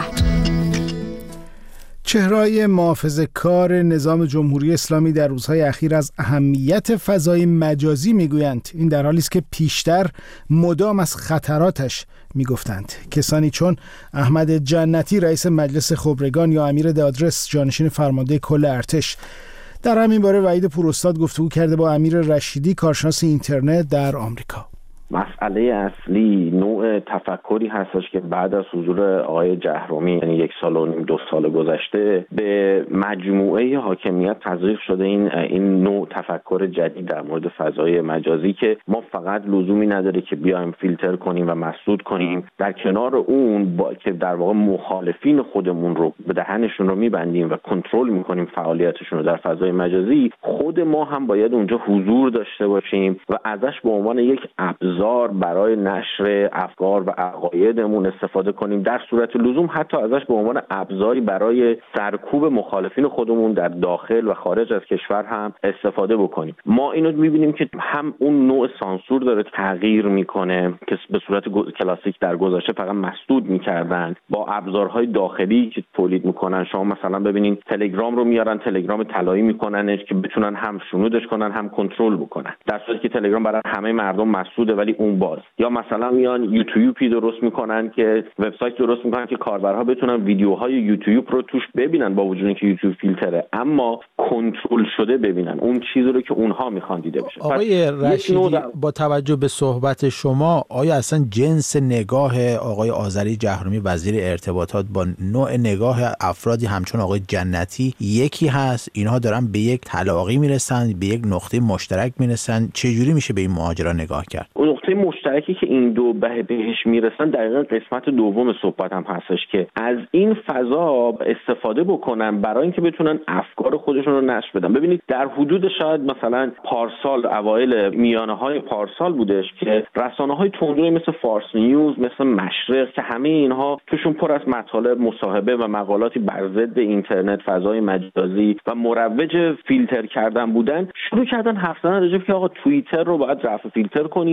چهره‌های محافظه‌کار نظام جمهوری اسلامی در روزهای اخیر از اهمیت فضای مجازی میگویند. این در حالی است که پیشتر مدام از خطراتش میگفتند. کسانی چون احمد جنتی رئیس مجلس خبرگان یا امیر دادرس جانشین فرمانده کل ارتش در همین باره وحید پوراستاد گفتگو کرده با امیر رشیدی کارشناس اینترنت در آمریکا. مسئله اصلی نوع تفکری هستش که بعد از حضور آقای جهرومی، یعنی یک سال و نیم دو سال گذشته، به مجموعه حاکمیت تزریق شده این این نوع تفکر جدید در مورد فضای مجازی که ما فقط لزومی نداره که بیایم فیلتر کنیم و مسدود کنیم، در کنار اون با که در واقع مخالفین خودمون رو به دهنشون رو میبندیم و کنترل میکنیم فعالیتشون رو در فضای مجازی، خود ما هم باید اونجا حضور داشته باشیم و ازش به عنوان یک ابزار برای نشر افکار و عقایدمون استفاده کنیم، در صورت لزوم حتی ازش به عنوان ابزاری برای سرکوب مخالفین خودمون در داخل و خارج از کشور هم استفاده بکنیم. ما اینو می‌بینیم که هم اون نوع سانسور داره تغییر میکنه که به صورت کلاسیک در گذشته فقط مسدود میکردن، با ابزارهای داخلی که تولید میکنن. شما مثلا ببینید تلگرام رو میارن، تلگرام طلایی میکننش که بتونن هم شنودش کنن هم کنترل بکنن، در صورتی که تلگرام برای همه مردم مسدوده ولی اون باز. یا مثلا میان یوتیوبی درست میکنن که وبسایت درست میکنن که کاربرها بتونن ویدیوهای یوتیوب رو توش ببینن، با وجود اینکه یوتیوب فیلتره، اما کنترل شده ببینن اون چیزی رو که اونها میخوان دیده بشه. آقای رشیدی، در... با توجه به صحبت شما، آیا اصلا جنس نگاه آقای آذری جهرومی وزیر ارتباطات با نوع نگاه افرادی همچون آقای جنتی یکی هست؟ اینها دارن به یک تلاقی میرسن، به یک نقطه مشترک میرسن، چه جوری میشه به این ماجرا نگاه کرد؟ اون نقطه مشترکی که این دو بهش میرسن دقیقاً قسمت دوم صحبت هم هستش که از این فضا استفاده بکنن برای اینکه بتونن افکار خودشون رو نشر بدن. ببینید در حدود شاید مثلا پارسال، اوایل میانه‌های پارسال بودش که رسانه‌های تندروی مثل فارس نیوز، مثل مشرق، که همه اینها توشون پر از مطالب، مصاحبه و مقالاتی بر ضد اینترنت، فضای مجازی و مروج فیلتر کردن بودن، شروع کردن حرف زدن راجع به که آقا توییتر رو باید رفع فیلتر کنیم چون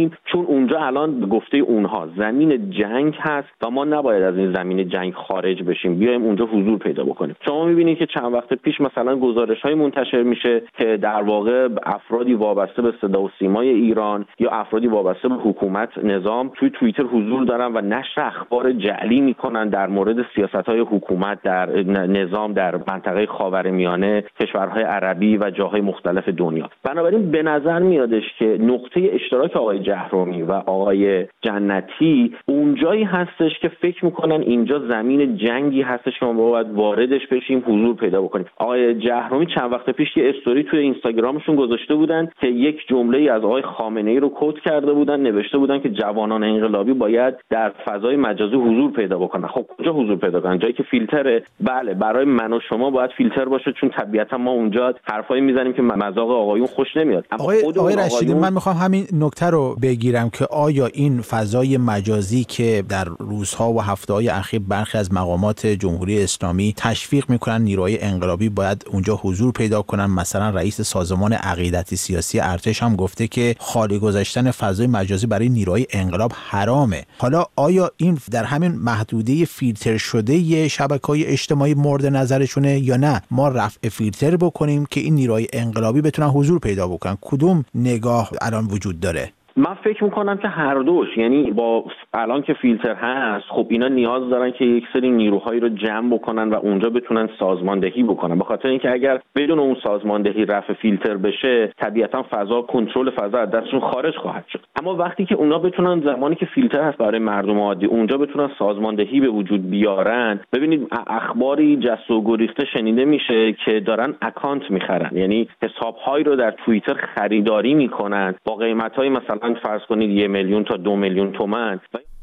چون اونجا الان به گفته اونها زمین جنگ هست و ما نباید از این زمین جنگ خارج بشیم، بیایم اونجا حضور پیدا بکنیم. شما می‌بینید که چند وقت پیش مثلا گزارش‌های منتشر میشه که در واقع افرادی وابسته به صدا و سیمای ایران یا افرادی وابسته به حکومت نظام توی توییتر حضور دارن و نشر اخبار جعلی میکنن در مورد سیاست‌های حکومت در نظام در منطقه خاورمیانه، کشورهای عربی و جاهای مختلف دنیا. بنابراین به نظر میادش که نقطه اشتراک آقای جهرومی و آقای جنتی اونجایی هستش که فکر میکنن اینجا زمین جنگی هستش که ما باید واردش بشیم، حضور پیدا بکنیم. آقای جهرومی چند وقت پیش یه استوری توی اینستاگرامشون گذاشته بودن که یک جمله از آقای خامنه‌ای رو کوت کرده بودن، نوشته بودن که جوانان انقلابی باید در فضای مجازی حضور پیدا بکنن. خب کجا حضور پیدا کنن؟ جایی که فیلتره. بله، برای من و شما باید فیلتر باشه، چون طبیعتا ما اونجا حرفایی میزنیم که مذاق آقایون خوش نمیاد. اما آقای, خود آقای رشیدی آقایون... من میخوام همین نکته رو بگیرم که آیا این فضای مجازی که در روزها و هفته‌های اخیر برخی از مقامات جمهوری اسلامی تشویق میکنن نیروهای انقلابی باید اونجا حضور پیدا کنن، مثلا رئیس سازمان عقیدتی سیاسی ارتش هم گفته که خالی گذاشتن فضای مجازی برای نیروهای انقلاب حرامه. حالا آیا این در همین محدوده فیلتر شده شبکه‌های اجتماعی مورد نظرشونه یا نه ما رفع فیلتر بکنیم که این نیروهای انقلابی بتونن حضور پیدا بکنن؟ کدوم نگاه الان وجود داره؟ من فکر میکنم که هر دوش، یعنی با الان که فیلتر هست خب اینا نیاز دارن که یک سری نیروهایی رو جمع بکنن و اونجا بتونن سازماندهی بکنن، به خاطر اینکه اگر بدون اون سازماندهی رفع فیلتر بشه طبیعتا فضا کنترل فضا از دستشون خارج خواهد شد. اما وقتی که اونا بتونن زمانی که فیلتر هست برای مردم عادی اونجا بتونن سازماندهی به وجود بیارن، ببینید اخباری جست و گریخته شنیده میشه که دارن اکانت میخرن، یعنی حساب‌هایی رو در توییتر خریداری میکنن با قیمت‌های مثلا فرض کنید یک میلیون تا دو میلیون تومان.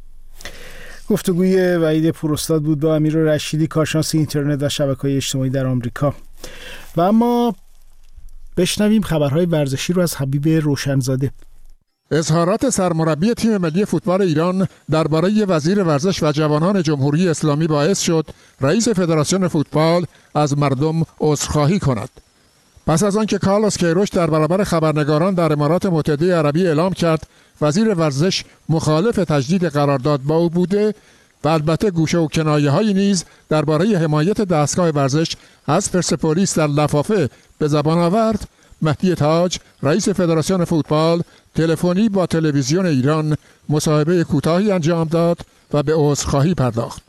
گفتگوی وحید پوراستاد بود با امیر رشیدی، کارشناس اینترنت و شبکه‌های اجتماعی در آمریکا. و اما بشنویم خبرهای ورزشی رو از حبیب روشنزاده. اظهارات سرمربی تیم ملی فوتبال ایران درباره وزیر ورزش و جوانان جمهوری اسلامی باعث شد رئیس فدراسیون فوتبال از مردم عذرخواهی کند. پس از آنکه کارلوس کیروش در برابر خبرنگاران در امارات متحده عربی اعلام کرد وزیر ورزش مخالف تجدید قرارداد با او بوده و البته گوشه و کنایه‌هایی نیز درباره حمایت دستگاه ورزش از پرسپولیس در لفافه به زبان آورد، مهدی تاج رئیس فدراسیون فوتبال تلفنی با تلویزیون ایران مصاحبه کوتاهی انجام داد و به عذرخواهی پرداخت.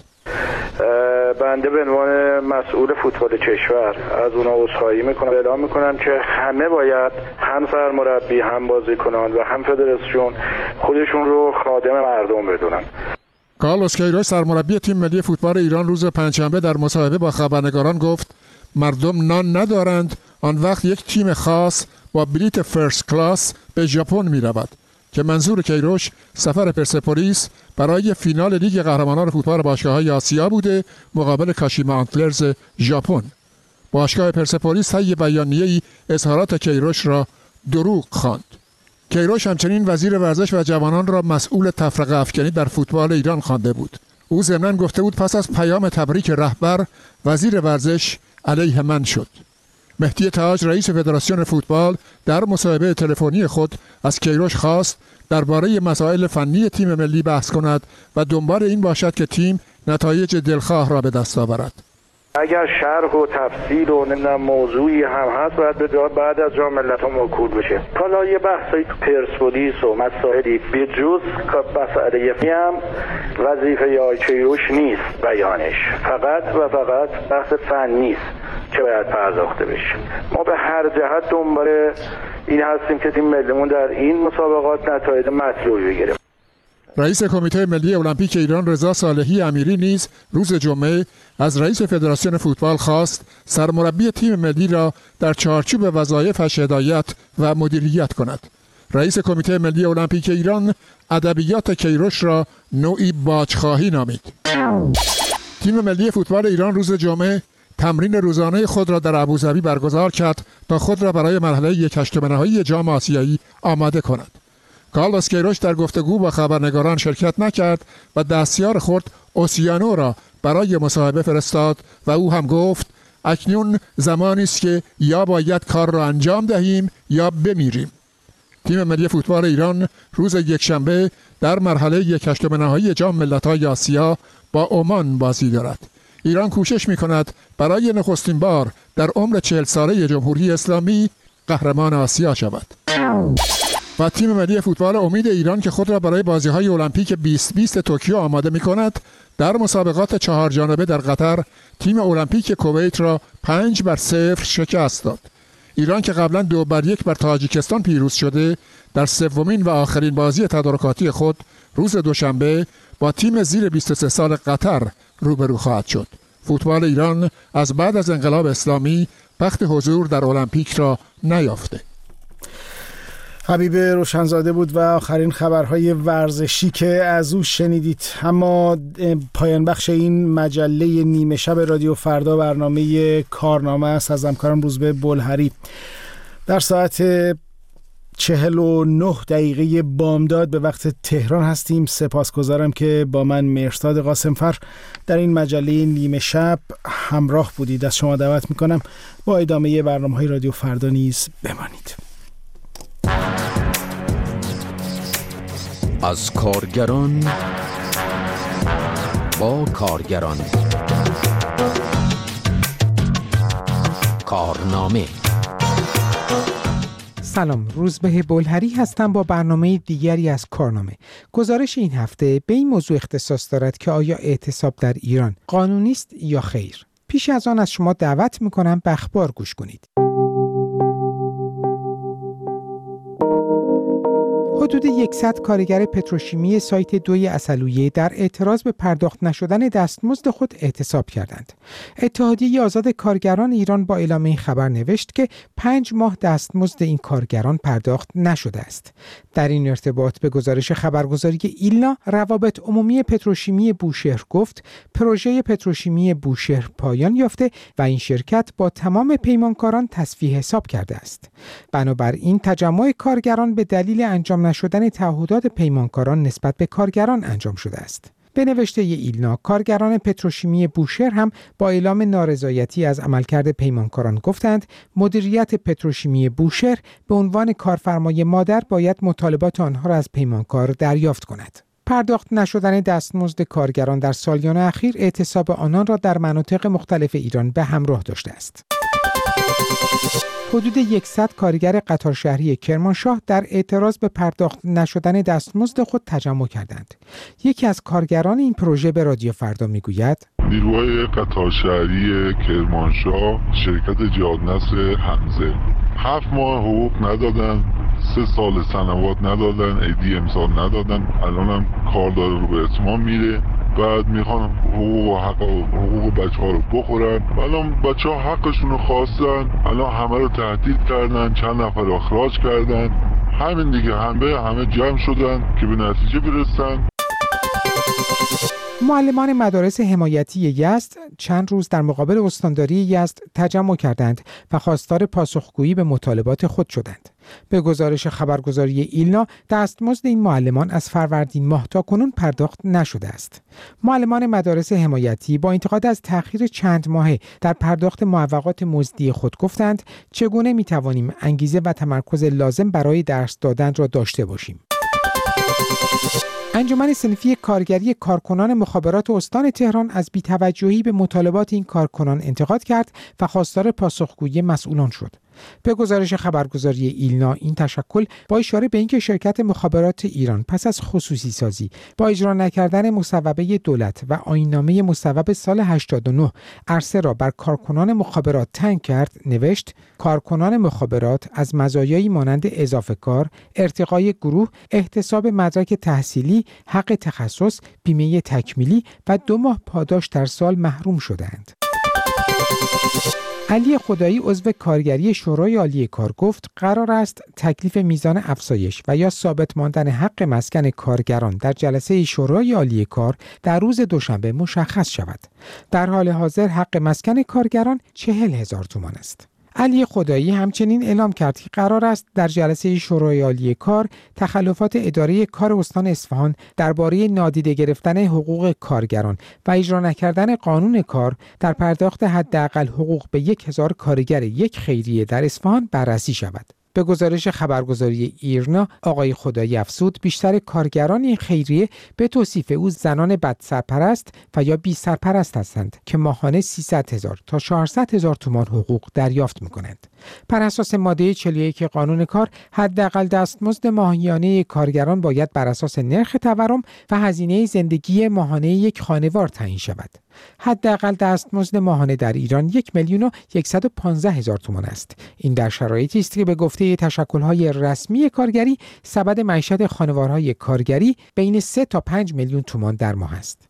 بنده به عنوان مسئول فوتبال کشور از اونا عذرخواهی میکنم، اعلام میکنم که همه باید هم سرمربی هم بازیکنان و هم فدراسیون خودشون رو خادم مردم بدونن. کارلوس کیروش سرمربی تیم ملی فوتبال ایران روز پنجشنبه در مصاحبه با خبرنگاران گفت مردم نان ندارند آن وقت یک تیم خاص با بلیت فرست کلاس به ژاپن میرود، که منظور کیروش سفر پرسپولیس برای فینال لیگ قهرمانان فوتبال باشگاه‌های آسیا بوده مقابل کاشیما آنتلرز ژاپن. باشگاه پرسپولیس طی بیانیه‌ای اظهارات کیروش را دروغ خواند. کیروش همچنین وزیر ورزش و جوانان را مسئول تفرقه افکنی در فوتبال ایران خوانده بود. او ضمناً گفته بود پس از پیام تبریک رهبر وزیر ورزش علیه من شد. مهدی تاج رئیس فدراسیون فوتبال در مصاحبه تلفنی خود از کیروش خواست درباره مسائل فنی تیم ملی بحث کند و دنبال این باشد که تیم نتایج دلخواه را به دست آورد. اگر شرح و تفصیل و نمیدونم موضوعی هم هست باید به بعد از جام ملت‌ها موکول بشه. حالا یه بحثی پرسپولیس و مسائلی به جز مسئله هم وظیفه آقای کیروش نیست بیانش، فقط و فقط بحث فنی است که باید پرداخته بشه. ما به هر جهت دنبال این هستیم که تیم ملیمون در این مسابقات نتایج مطلوبی بگیره. رئیس کمیته ملی المپیک ایران رضا صالحی امیری نیز روز جمعه از رئیس فدراسیون فوتبال خواست سرمربی تیم ملی را در چارچوب وظایفش هدایت و مدیریت کند. رئیس کمیته ملی المپیک ایران ادبیات کیروش را نوعی باجخواهی نامید. تیم ملی فوتبال ایران روز جمعه تمرین روزانه خود را در ابوظبی برگزار کرد تا خود را برای مرحله یک هشتم نهایی جام آسیایی آماده کند. کارلوس کیروش در گفتگو با خبرنگاران شرکت نکرد و دستیار خود اوسیانو را برای مصاحبه فرستاد و او هم گفت اکنون زمانی است که یا باید کار را انجام دهیم یا بمیریم. تیم ملی فوتبال ایران روز یکشنبه در مرحله یک هشتم نهایی جام ملت‌های آسیا با عمان بازی دارد. ایران کوشش می‌کند برای نخستین بار در عمر چهل ساله جمهوری اسلامی قهرمان آسیا شود. و تیم ملی فوتبال امید ایران که خود را برای بازی‌های المپیک بیست بیست توکیو آماده می‌کند، در مسابقات چهار جانبه در قطر تیم المپیک کویت را پنج بر صفر شکست داد. ایران که قبلا دو بر یک بر تاجیکستان پیروز شده، در سومین و آخرین بازی تدارکاتی خود روز دوشنبه با تیم زیر بیست و سه سال قطر روبرو خواهد شد. فوتبال ایران از بعد از انقلاب اسلامی بخت حضور در المپیک را نیافته. حبیب روشنزاده بود و آخرین خبرهای ورزشی که از او شنیدید. اما پایان بخش این مجله نیمه شب رادیو فردا برنامه کارنامه است از همکارم روزبه بلهری. در ساعت چهل و نه دقیقه بامداد به وقت تهران هستیم. سپاسگزارم که با من مرتاد قاسمفر در این مجله نیمه شب همراه بودید. از شما دعوت میکنم با ادامه برنامه‌های رادیو فردا نیز بمانید. از کارگران با کارگران، کارنامه. سلام، روزبه بلهری هستم با برنامه دیگری از کارنامه. گزارش این هفته به این موضوع اختصاص دارد که آیا اعتصاب در ایران قانونی است یا خیر. پیش از آن از شما دعوت میکنم به اخبار گوش کنید. حدود صد کارگر پتروشیمی سایت دوی عسلویه در اعتراض به پرداخت نشدن دستمزد خود اعتصاب کردند. اتحادیه آزاد کارگران ایران با اعلام این خبر نوشت که پنج ماه دستمزد این کارگران پرداخت نشده است. در این ارتباط به گزارش خبرگزاری ایلنا، روابط عمومی پتروشیمی بوشهر گفت پروژه پتروشیمی بوشهر پایان یافته و این شرکت با تمام پیمانکاران تصفیه حساب کرده است. بنابراین تجمع کارگران به دلیل انجام نشدن تعهدات پیمانکاران نسبت به کارگران انجام شده است. به نوشته ایلنا، کارگران پتروشیمی بوشهر هم با اعلام نارضایتی از عملکرد پیمانکاران گفتند مدیریت پتروشیمی بوشهر به عنوان کارفرمای مادر باید مطالبات آنها را از پیمانکار دریافت کند. پرداخت نشدن دستمزد کارگران در سالیان اخیر اعتصاب آنان را در مناطق مختلف ایران به همراه داشته است. حدود صد کارگر قطار شهری کرمانشاه در اعتراض به پرداخت نشدن دستمزد خود تجمع کردند. یکی از کارگران این پروژه به رادیو فردا میگوید نیروهای قطار شهری کرمانشاه شرکت جهادنصر حمزه هفت ماه حقوق ندادن، سه سال سنوات ندادن، ایدی امسال ندادن، الان هم کار داره رو به اتمام میره. بعد میخوان حقوق و حق حقوق بچه ها رو بخورن. الان بچه ها حقشون رو خواستن، الان همه رو تهدید کردن، چند نفر اخراج کردن. همین دیگه همه همه جمع شدن که به نتیجه برسن. معلمان مدارس حمایتی یزد چند روز در مقابل استانداری یزد تجمع کردند و خواستار پاسخگویی به مطالبات خود شدند. به گزارش خبرگزاری ایلنا، دستمزد این معلمان از فروردین ماه تا کنون پرداخت نشده است. معلمان مدارس حمایتی با انتقاد از تأخیر چند ماهه در پرداخت معوقات مزدی خود گفتند چگونه می‌توانیم انگیزه و تمرکز لازم برای درس دادن را داشته باشیم. انجمن صنفی کارگری کارکنان مخابرات استان تهران از بی‌توجهی به مطالبات این کارکنان انتقاد کرد و خواستار پاسخگویی مسئولان شد. به گزارش خبرگزاری ایلنا، این تشکل با اشاره به اینکه شرکت مخابرات ایران پس از خصوصی سازی با اجرا نکردن مصوبه دولت و آیین‌نامه مصوب سال هشتاد و نه عرصه را بر کارکنان مخابرات تنگ کرد، نوشت کارکنان مخابرات از مزایایی مانند اضافه کار، ارتقای گروه، احتساب مدرک تحصیلی، حق تخصص، بیمه تکمیلی و دو ماه پاداش در سال محروم شدند. علی خدایی عضو کارگری شورای عالی کار گفت قرار است تکلیف میزان افزایش و یا ثابت ماندن حق مسکن کارگران در جلسه شورای عالی کار در روز دوشنبه مشخص شود. در حال حاضر حق مسکن کارگران چهل هزار تومان است. علی خدایی همچنین اعلام کرد که قرار است در جلسه شورای عالی کار تخلفات اداره کار استان اصفهان درباره نادیده گرفتن حقوق کارگران و اجرا نکردن قانون کار در پرداخت حداقل حقوق به یک هزار کارگر یک خیریه در اصفهان بررسی شود. به گزارش خبرگزاری ایرنا، آقای خدایی افزود بیشتر کارگران این خیریه به توصیف او زنان بد سرپرست و یا بی سرپرست هستند که ماهانه سیصد هزار تا چهارصد هزار تومان حقوق دریافت می‌کنند. بر اساس ماده چهل و یک قانون کار، حداقل دستمزد ماهیانه کارگران باید بر اساس نرخ تورم و هزینه زندگی ماهانه یک خانوار تعیین شود. حداقل دستمزد ماهانه در ایران یک میلیون و صد و پانزده هزار تومان است. این در شرایطی است که به گفته تشکل‌های رسمی کارگری، سبد معیشت خانوارهای کارگری بین سه تا پنج میلیون تومان در ماه است.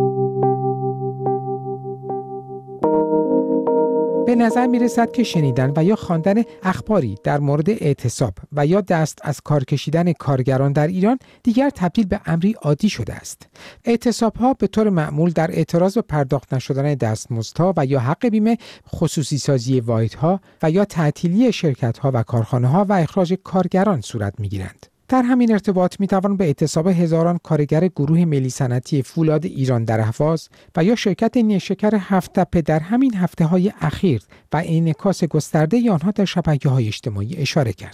به نظر می رسد که شنیدن و یا خواندن اخباری در مورد اعتصاب و یا دست از کار کشیدن کارگران در ایران دیگر تبدیل به امری عادی شده است. اعتصاب ها به طور معمول در اعتراض به پرداخت نشدن دستمزدها و یا حق بیمه، خصوصی سازی واحدها و یا تعطیلی شرکت ها و کارخانه ها و اخراج کارگران صورت می گیرند. در همین ارتباط میتوان به اعتصاب هزاران کارگر گروه ملی صنعتی فولاد ایران در اهواز و یا شرکت نیشکر هفت تپه در همین هفته‌های اخیر و انعکاس گسترده آنها در شبکه‌های اجتماعی اشاره کرد.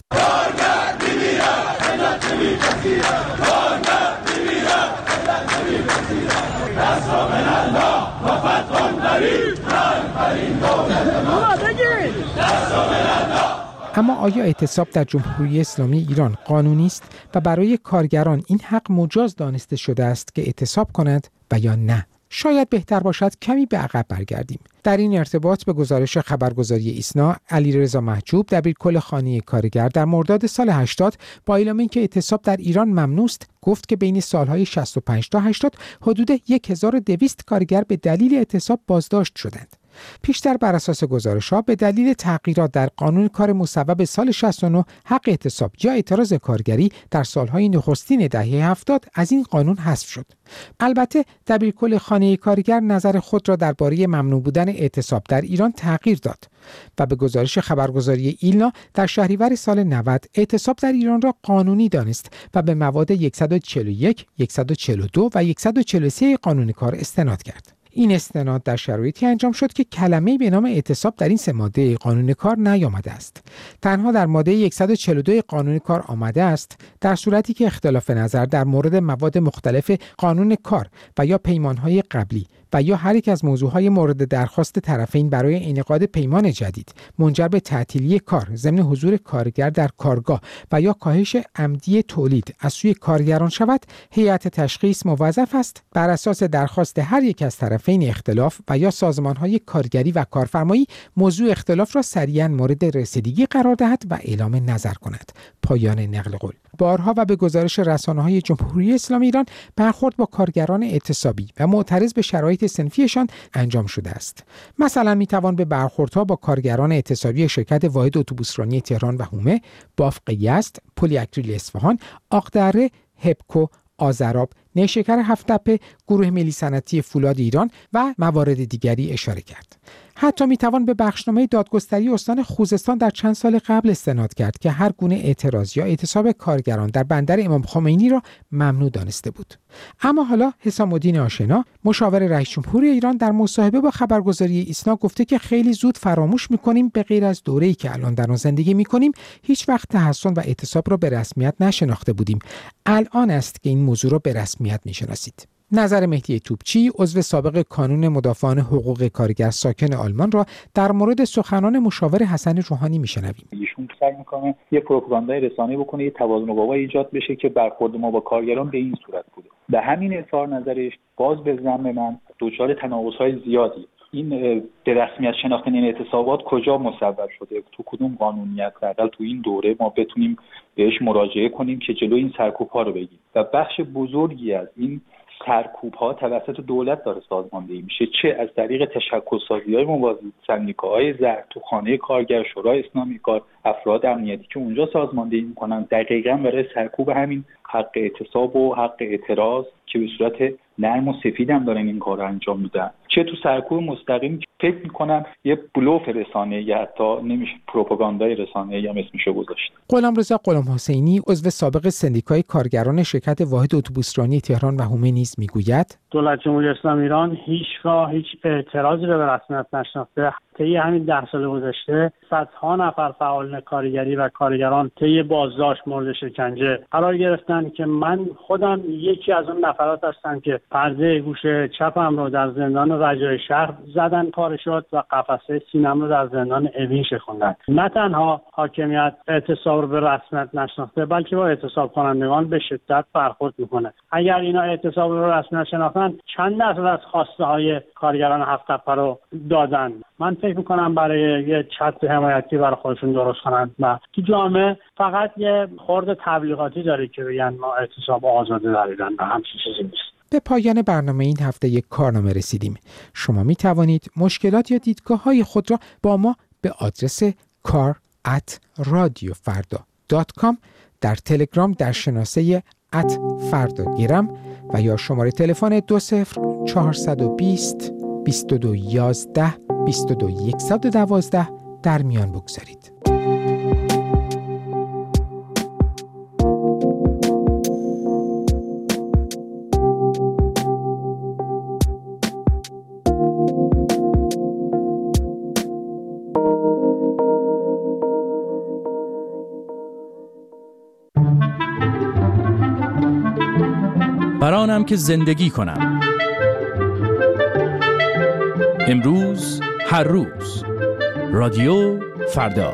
اما آیا اعتصاب در جمهوری اسلامی ایران قانونی است و برای کارگران این حق مجاز دانسته شده است که اعتصاب کنند و یا نه؟ شاید بهتر باشد کمی به عقب برگردیم. در این ارتباط به گزارش خبرگزاری ایسنا، علیرضا محجوب دبیرکل خانه کارگر در مرداد سال هشتاد با اعلام اینکه اعتصاب در ایران ممنوع است، گفت که بین سالهای شصت و پنج تا هشتاد حدود هزار و دویست کارگر به دلیل اعتصاب بازداشت شدند. پیشتر بر اساس گزارش‌ها به دلیل تغییرات در قانون کار مصوب سال شصت و نه، حق اعتصاب یا اعتراض کارگری در سالهای نخستین دهه هفتاد از این قانون حذف شد. البته دبیرکل خانه کارگر نظر خود را درباره ممنوع بودن اعتصاب در ایران تغییر داد و به گزارش خبرگزاری ایلنا در شهریور سال نود اعتصاب در ایران را قانونی دانست و به مواد صد و چهل و یک، صد و چهل و دو و صد و چهل و سه قانون کار استناد کرد. این استناد در شرایطی انجام شد که کلمه‌ای به نام اعتصاب در این سه ماده قانون کار نیامده است. تنها در ماده صد و چهل و دو قانون کار آمده است در صورتی که اختلاف نظر در مورد مواد مختلف قانون کار و یا پیمان‌های قبلی و یا هر یک از موضوعهای مورد درخواست طرفین برای انعقاد پیمان جدید منجر به تعطیلی کار ضمن حضور کارگر در کارگاه و یا کاهش عمدی تولید از سوی کارگران شود، هیئت تشخیص موظف است بر اساس درخواست هر یک از طرفین اختلاف و یا سازمان‌های کارگری و کارفرمایی موضوع اختلاف را سریعاً مورد رسیدگی قرار دهد و اعلام نظر کند. پایان نقل قول. بارها و به گزارش رسانه‌های جمهوری اسلامی ایران برخورد با کارگران اعتصابی و معترض به شرایط صنفیشان انجام شده است. مثلا میتوان به برخوردها با کارگران اعتصابی شرکت واحد اتوبوسرانی تهران و هومه، بافق یزد، پلی اکریل اصفهان، آقدره، هپکو، آذراب، نیشکر هفت تپه، گروه ملی صنعتی فولاد ایران و موارد دیگری اشاره کرد. حتی میتوان به بخشنامه دادگستری استان خوزستان در چند سال قبل استناد کرد که هر گونه اعتراض یا اعتصاب کارگران در بندر امام خمینی را ممنوع دانسته بود. اما حالا حسام الدین آشنا، مشاور رئیس جمهور ایران، در مصاحبه با خبرگزاری ایسنا گفته که خیلی زود فراموش میکنیم به غیر از دوره‌ای که الان در آن زندگی میکنیم هیچ وقت تحسن و اعتصاب را به رسمیت نشناخته بودیم. الان است که این موضوع را به رسمیت میشناسید. نظر مهدی توپچی، عضو سابق کانون مدافعان حقوق کارگر ساکن آلمان، را در مورد سخنان مشاور حسن روحانی میشنویم. ایشون سعی میکنه یه پروپاگاندای رسانه‌ای بکنه، یه توازن قوا ایجاد بشه که برخورد ما با کارگران به این صورت بوده. به همین اظهار نظرش باز به ذم من دچار تناقض‌های زیادی. این به رسمیت شناختن این اعتصابات کجا مصور شده؟ تو کدوم قانونیت؟ حداقل تو این دوره ما بتونیم بهش مراجعه کنیم که جلوی این سرکوب‌ها رو بگیریم. و بخش بزرگی از این سرکوب‌ها توسط دولت داره سازماندهی میشه، چه از طریق تشکل‌سازی‌های موازی، سندیکاهای زرد، تو خانه کارگر، شورای اسلامی کار، افراد امنیتی که اونجا سازماندهی میکنن دقیقاً برای سرکوب همین حق اعتصاب و حق اعتراض که به صورت نرم و سفید هم دارن این کار رو انجام میدن، چه تو سرکوب مستقیم که فکر میکنم یه بلوف رسانه‌ای، حتی نمیشه پروپاگاندای رسانه‌ای هم اسمشو گذاشت. غلامرضا غلامحسینی عضو سابق سندیکای کارگران شرکت واحد اتوبوسرانی تهران و هومه نیز میگوید دولت جمهوری اسلامی ایران هیچگاه هیچ اعتراضی رو به رسمیت نشناخته. طی همین ده سال گذشته صدها نفر فعالان کارگری و کارگران طی بازداشت مورد شکنجه قرار گرفتن که من خودم یکی از اون نفرات هستم که پرده گوش چپم رو در زندان رجای شهر زدن کار شد و قفسه سینم رو در زندان اوین شکوندن. نه تنها حاکمیت اعتصاب رو به رسمیت نشناخته، بلکه با اعتصاب کنندگان به شدت برخورد میکنه. اگر اینا اعتصاب رو به رسمیت شناختن چند درصد از خواسته های کارگران هفت تپه رو دادن؟ من فکر میکنم برای یه چتر حمایتی برای خودشون درست کنند و تو جامعه فقط یه خورده تبلیغاتی داره که بگن ما اعتصاب آزاده در ایران و همچین چیزی نیست. به پایان برنامه این هفته یک کارنامه رسیدیم. شما می توانید مشکلات یا دیدگاه های خود را با ما به آدرس کار ات رادیو فردا دات کام در تلگرام در شناسه ات فرداگیرم و یا شماره تلفن دو صفر چهارصد و بیست بیست و دو یازده بیست و دو صد و دوازده در میان بگذارید. برانم که زندگی کنم، امروز هر روز، رادیو فردا.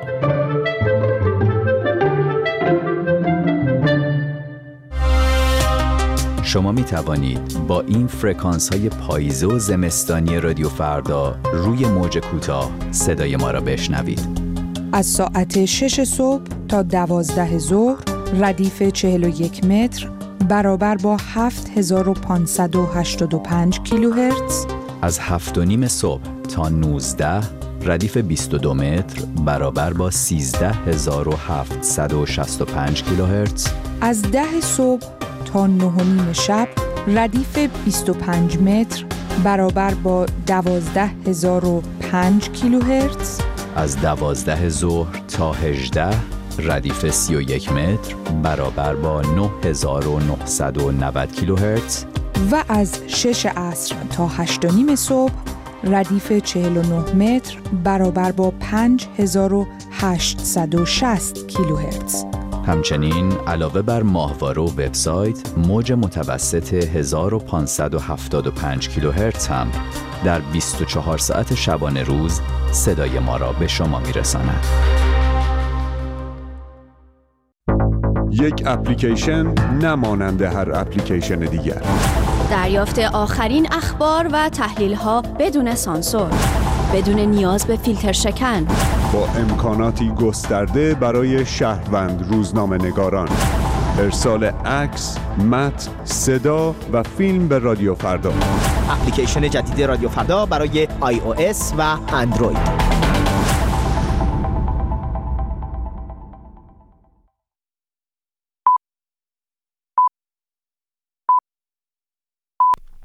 شما می توانید با این فرکانس های پاییزه و زمستانی رادیو فردا روی موج کوتاه صدای ما را بشنوید. از ساعت شش صبح تا دوازده ظهر ردیف چهل و یک متر برابر با هفت هزار و پانصد و هشتاد و پنج کیلوهرتز. از هفت و نیم صبح تا نوزده ردیف بیست و دو متر برابر با سیزده هزار و هفتصد و شصت و پنج کیلوهرتز. از ده صبح تا نه و نیم شب ردیف بیست و پنج متر برابر با دوازده هزار و پنج کیلوهرتز. از دوازده ظهر تا هجده ردیف سی و یک متر برابر با نه هزار و نهصد و نود کیلوهرتز. و از شش عصر تا هشت و نیم صبح ردیف چهل و نه متر برابر با پنج هزار و هشتصد و شصت کیلوهرتز. همچنین علاوه بر ماهواره و وبسایت، موج متوسط هزار و پانصد و هفتاد و پنج کیلوهرتز هم در بیست و چهار ساعت شبانه روز صدای ما را به شما میرساند. یک اپلیکیشن نمانند هر اپلیکیشن دیگر. دریافت آخرین اخبار و تحلیل‌ها بدون سانسور، بدون نیاز به فیلتر شکن، با امکاناتی گسترده برای شهروند روزنامه‌نگاران. ارسال عکس، متن، صدا و فیلم به رادیو فردا. اپلیکیشن جدید رادیو فردا برای آی او اس و اندروید.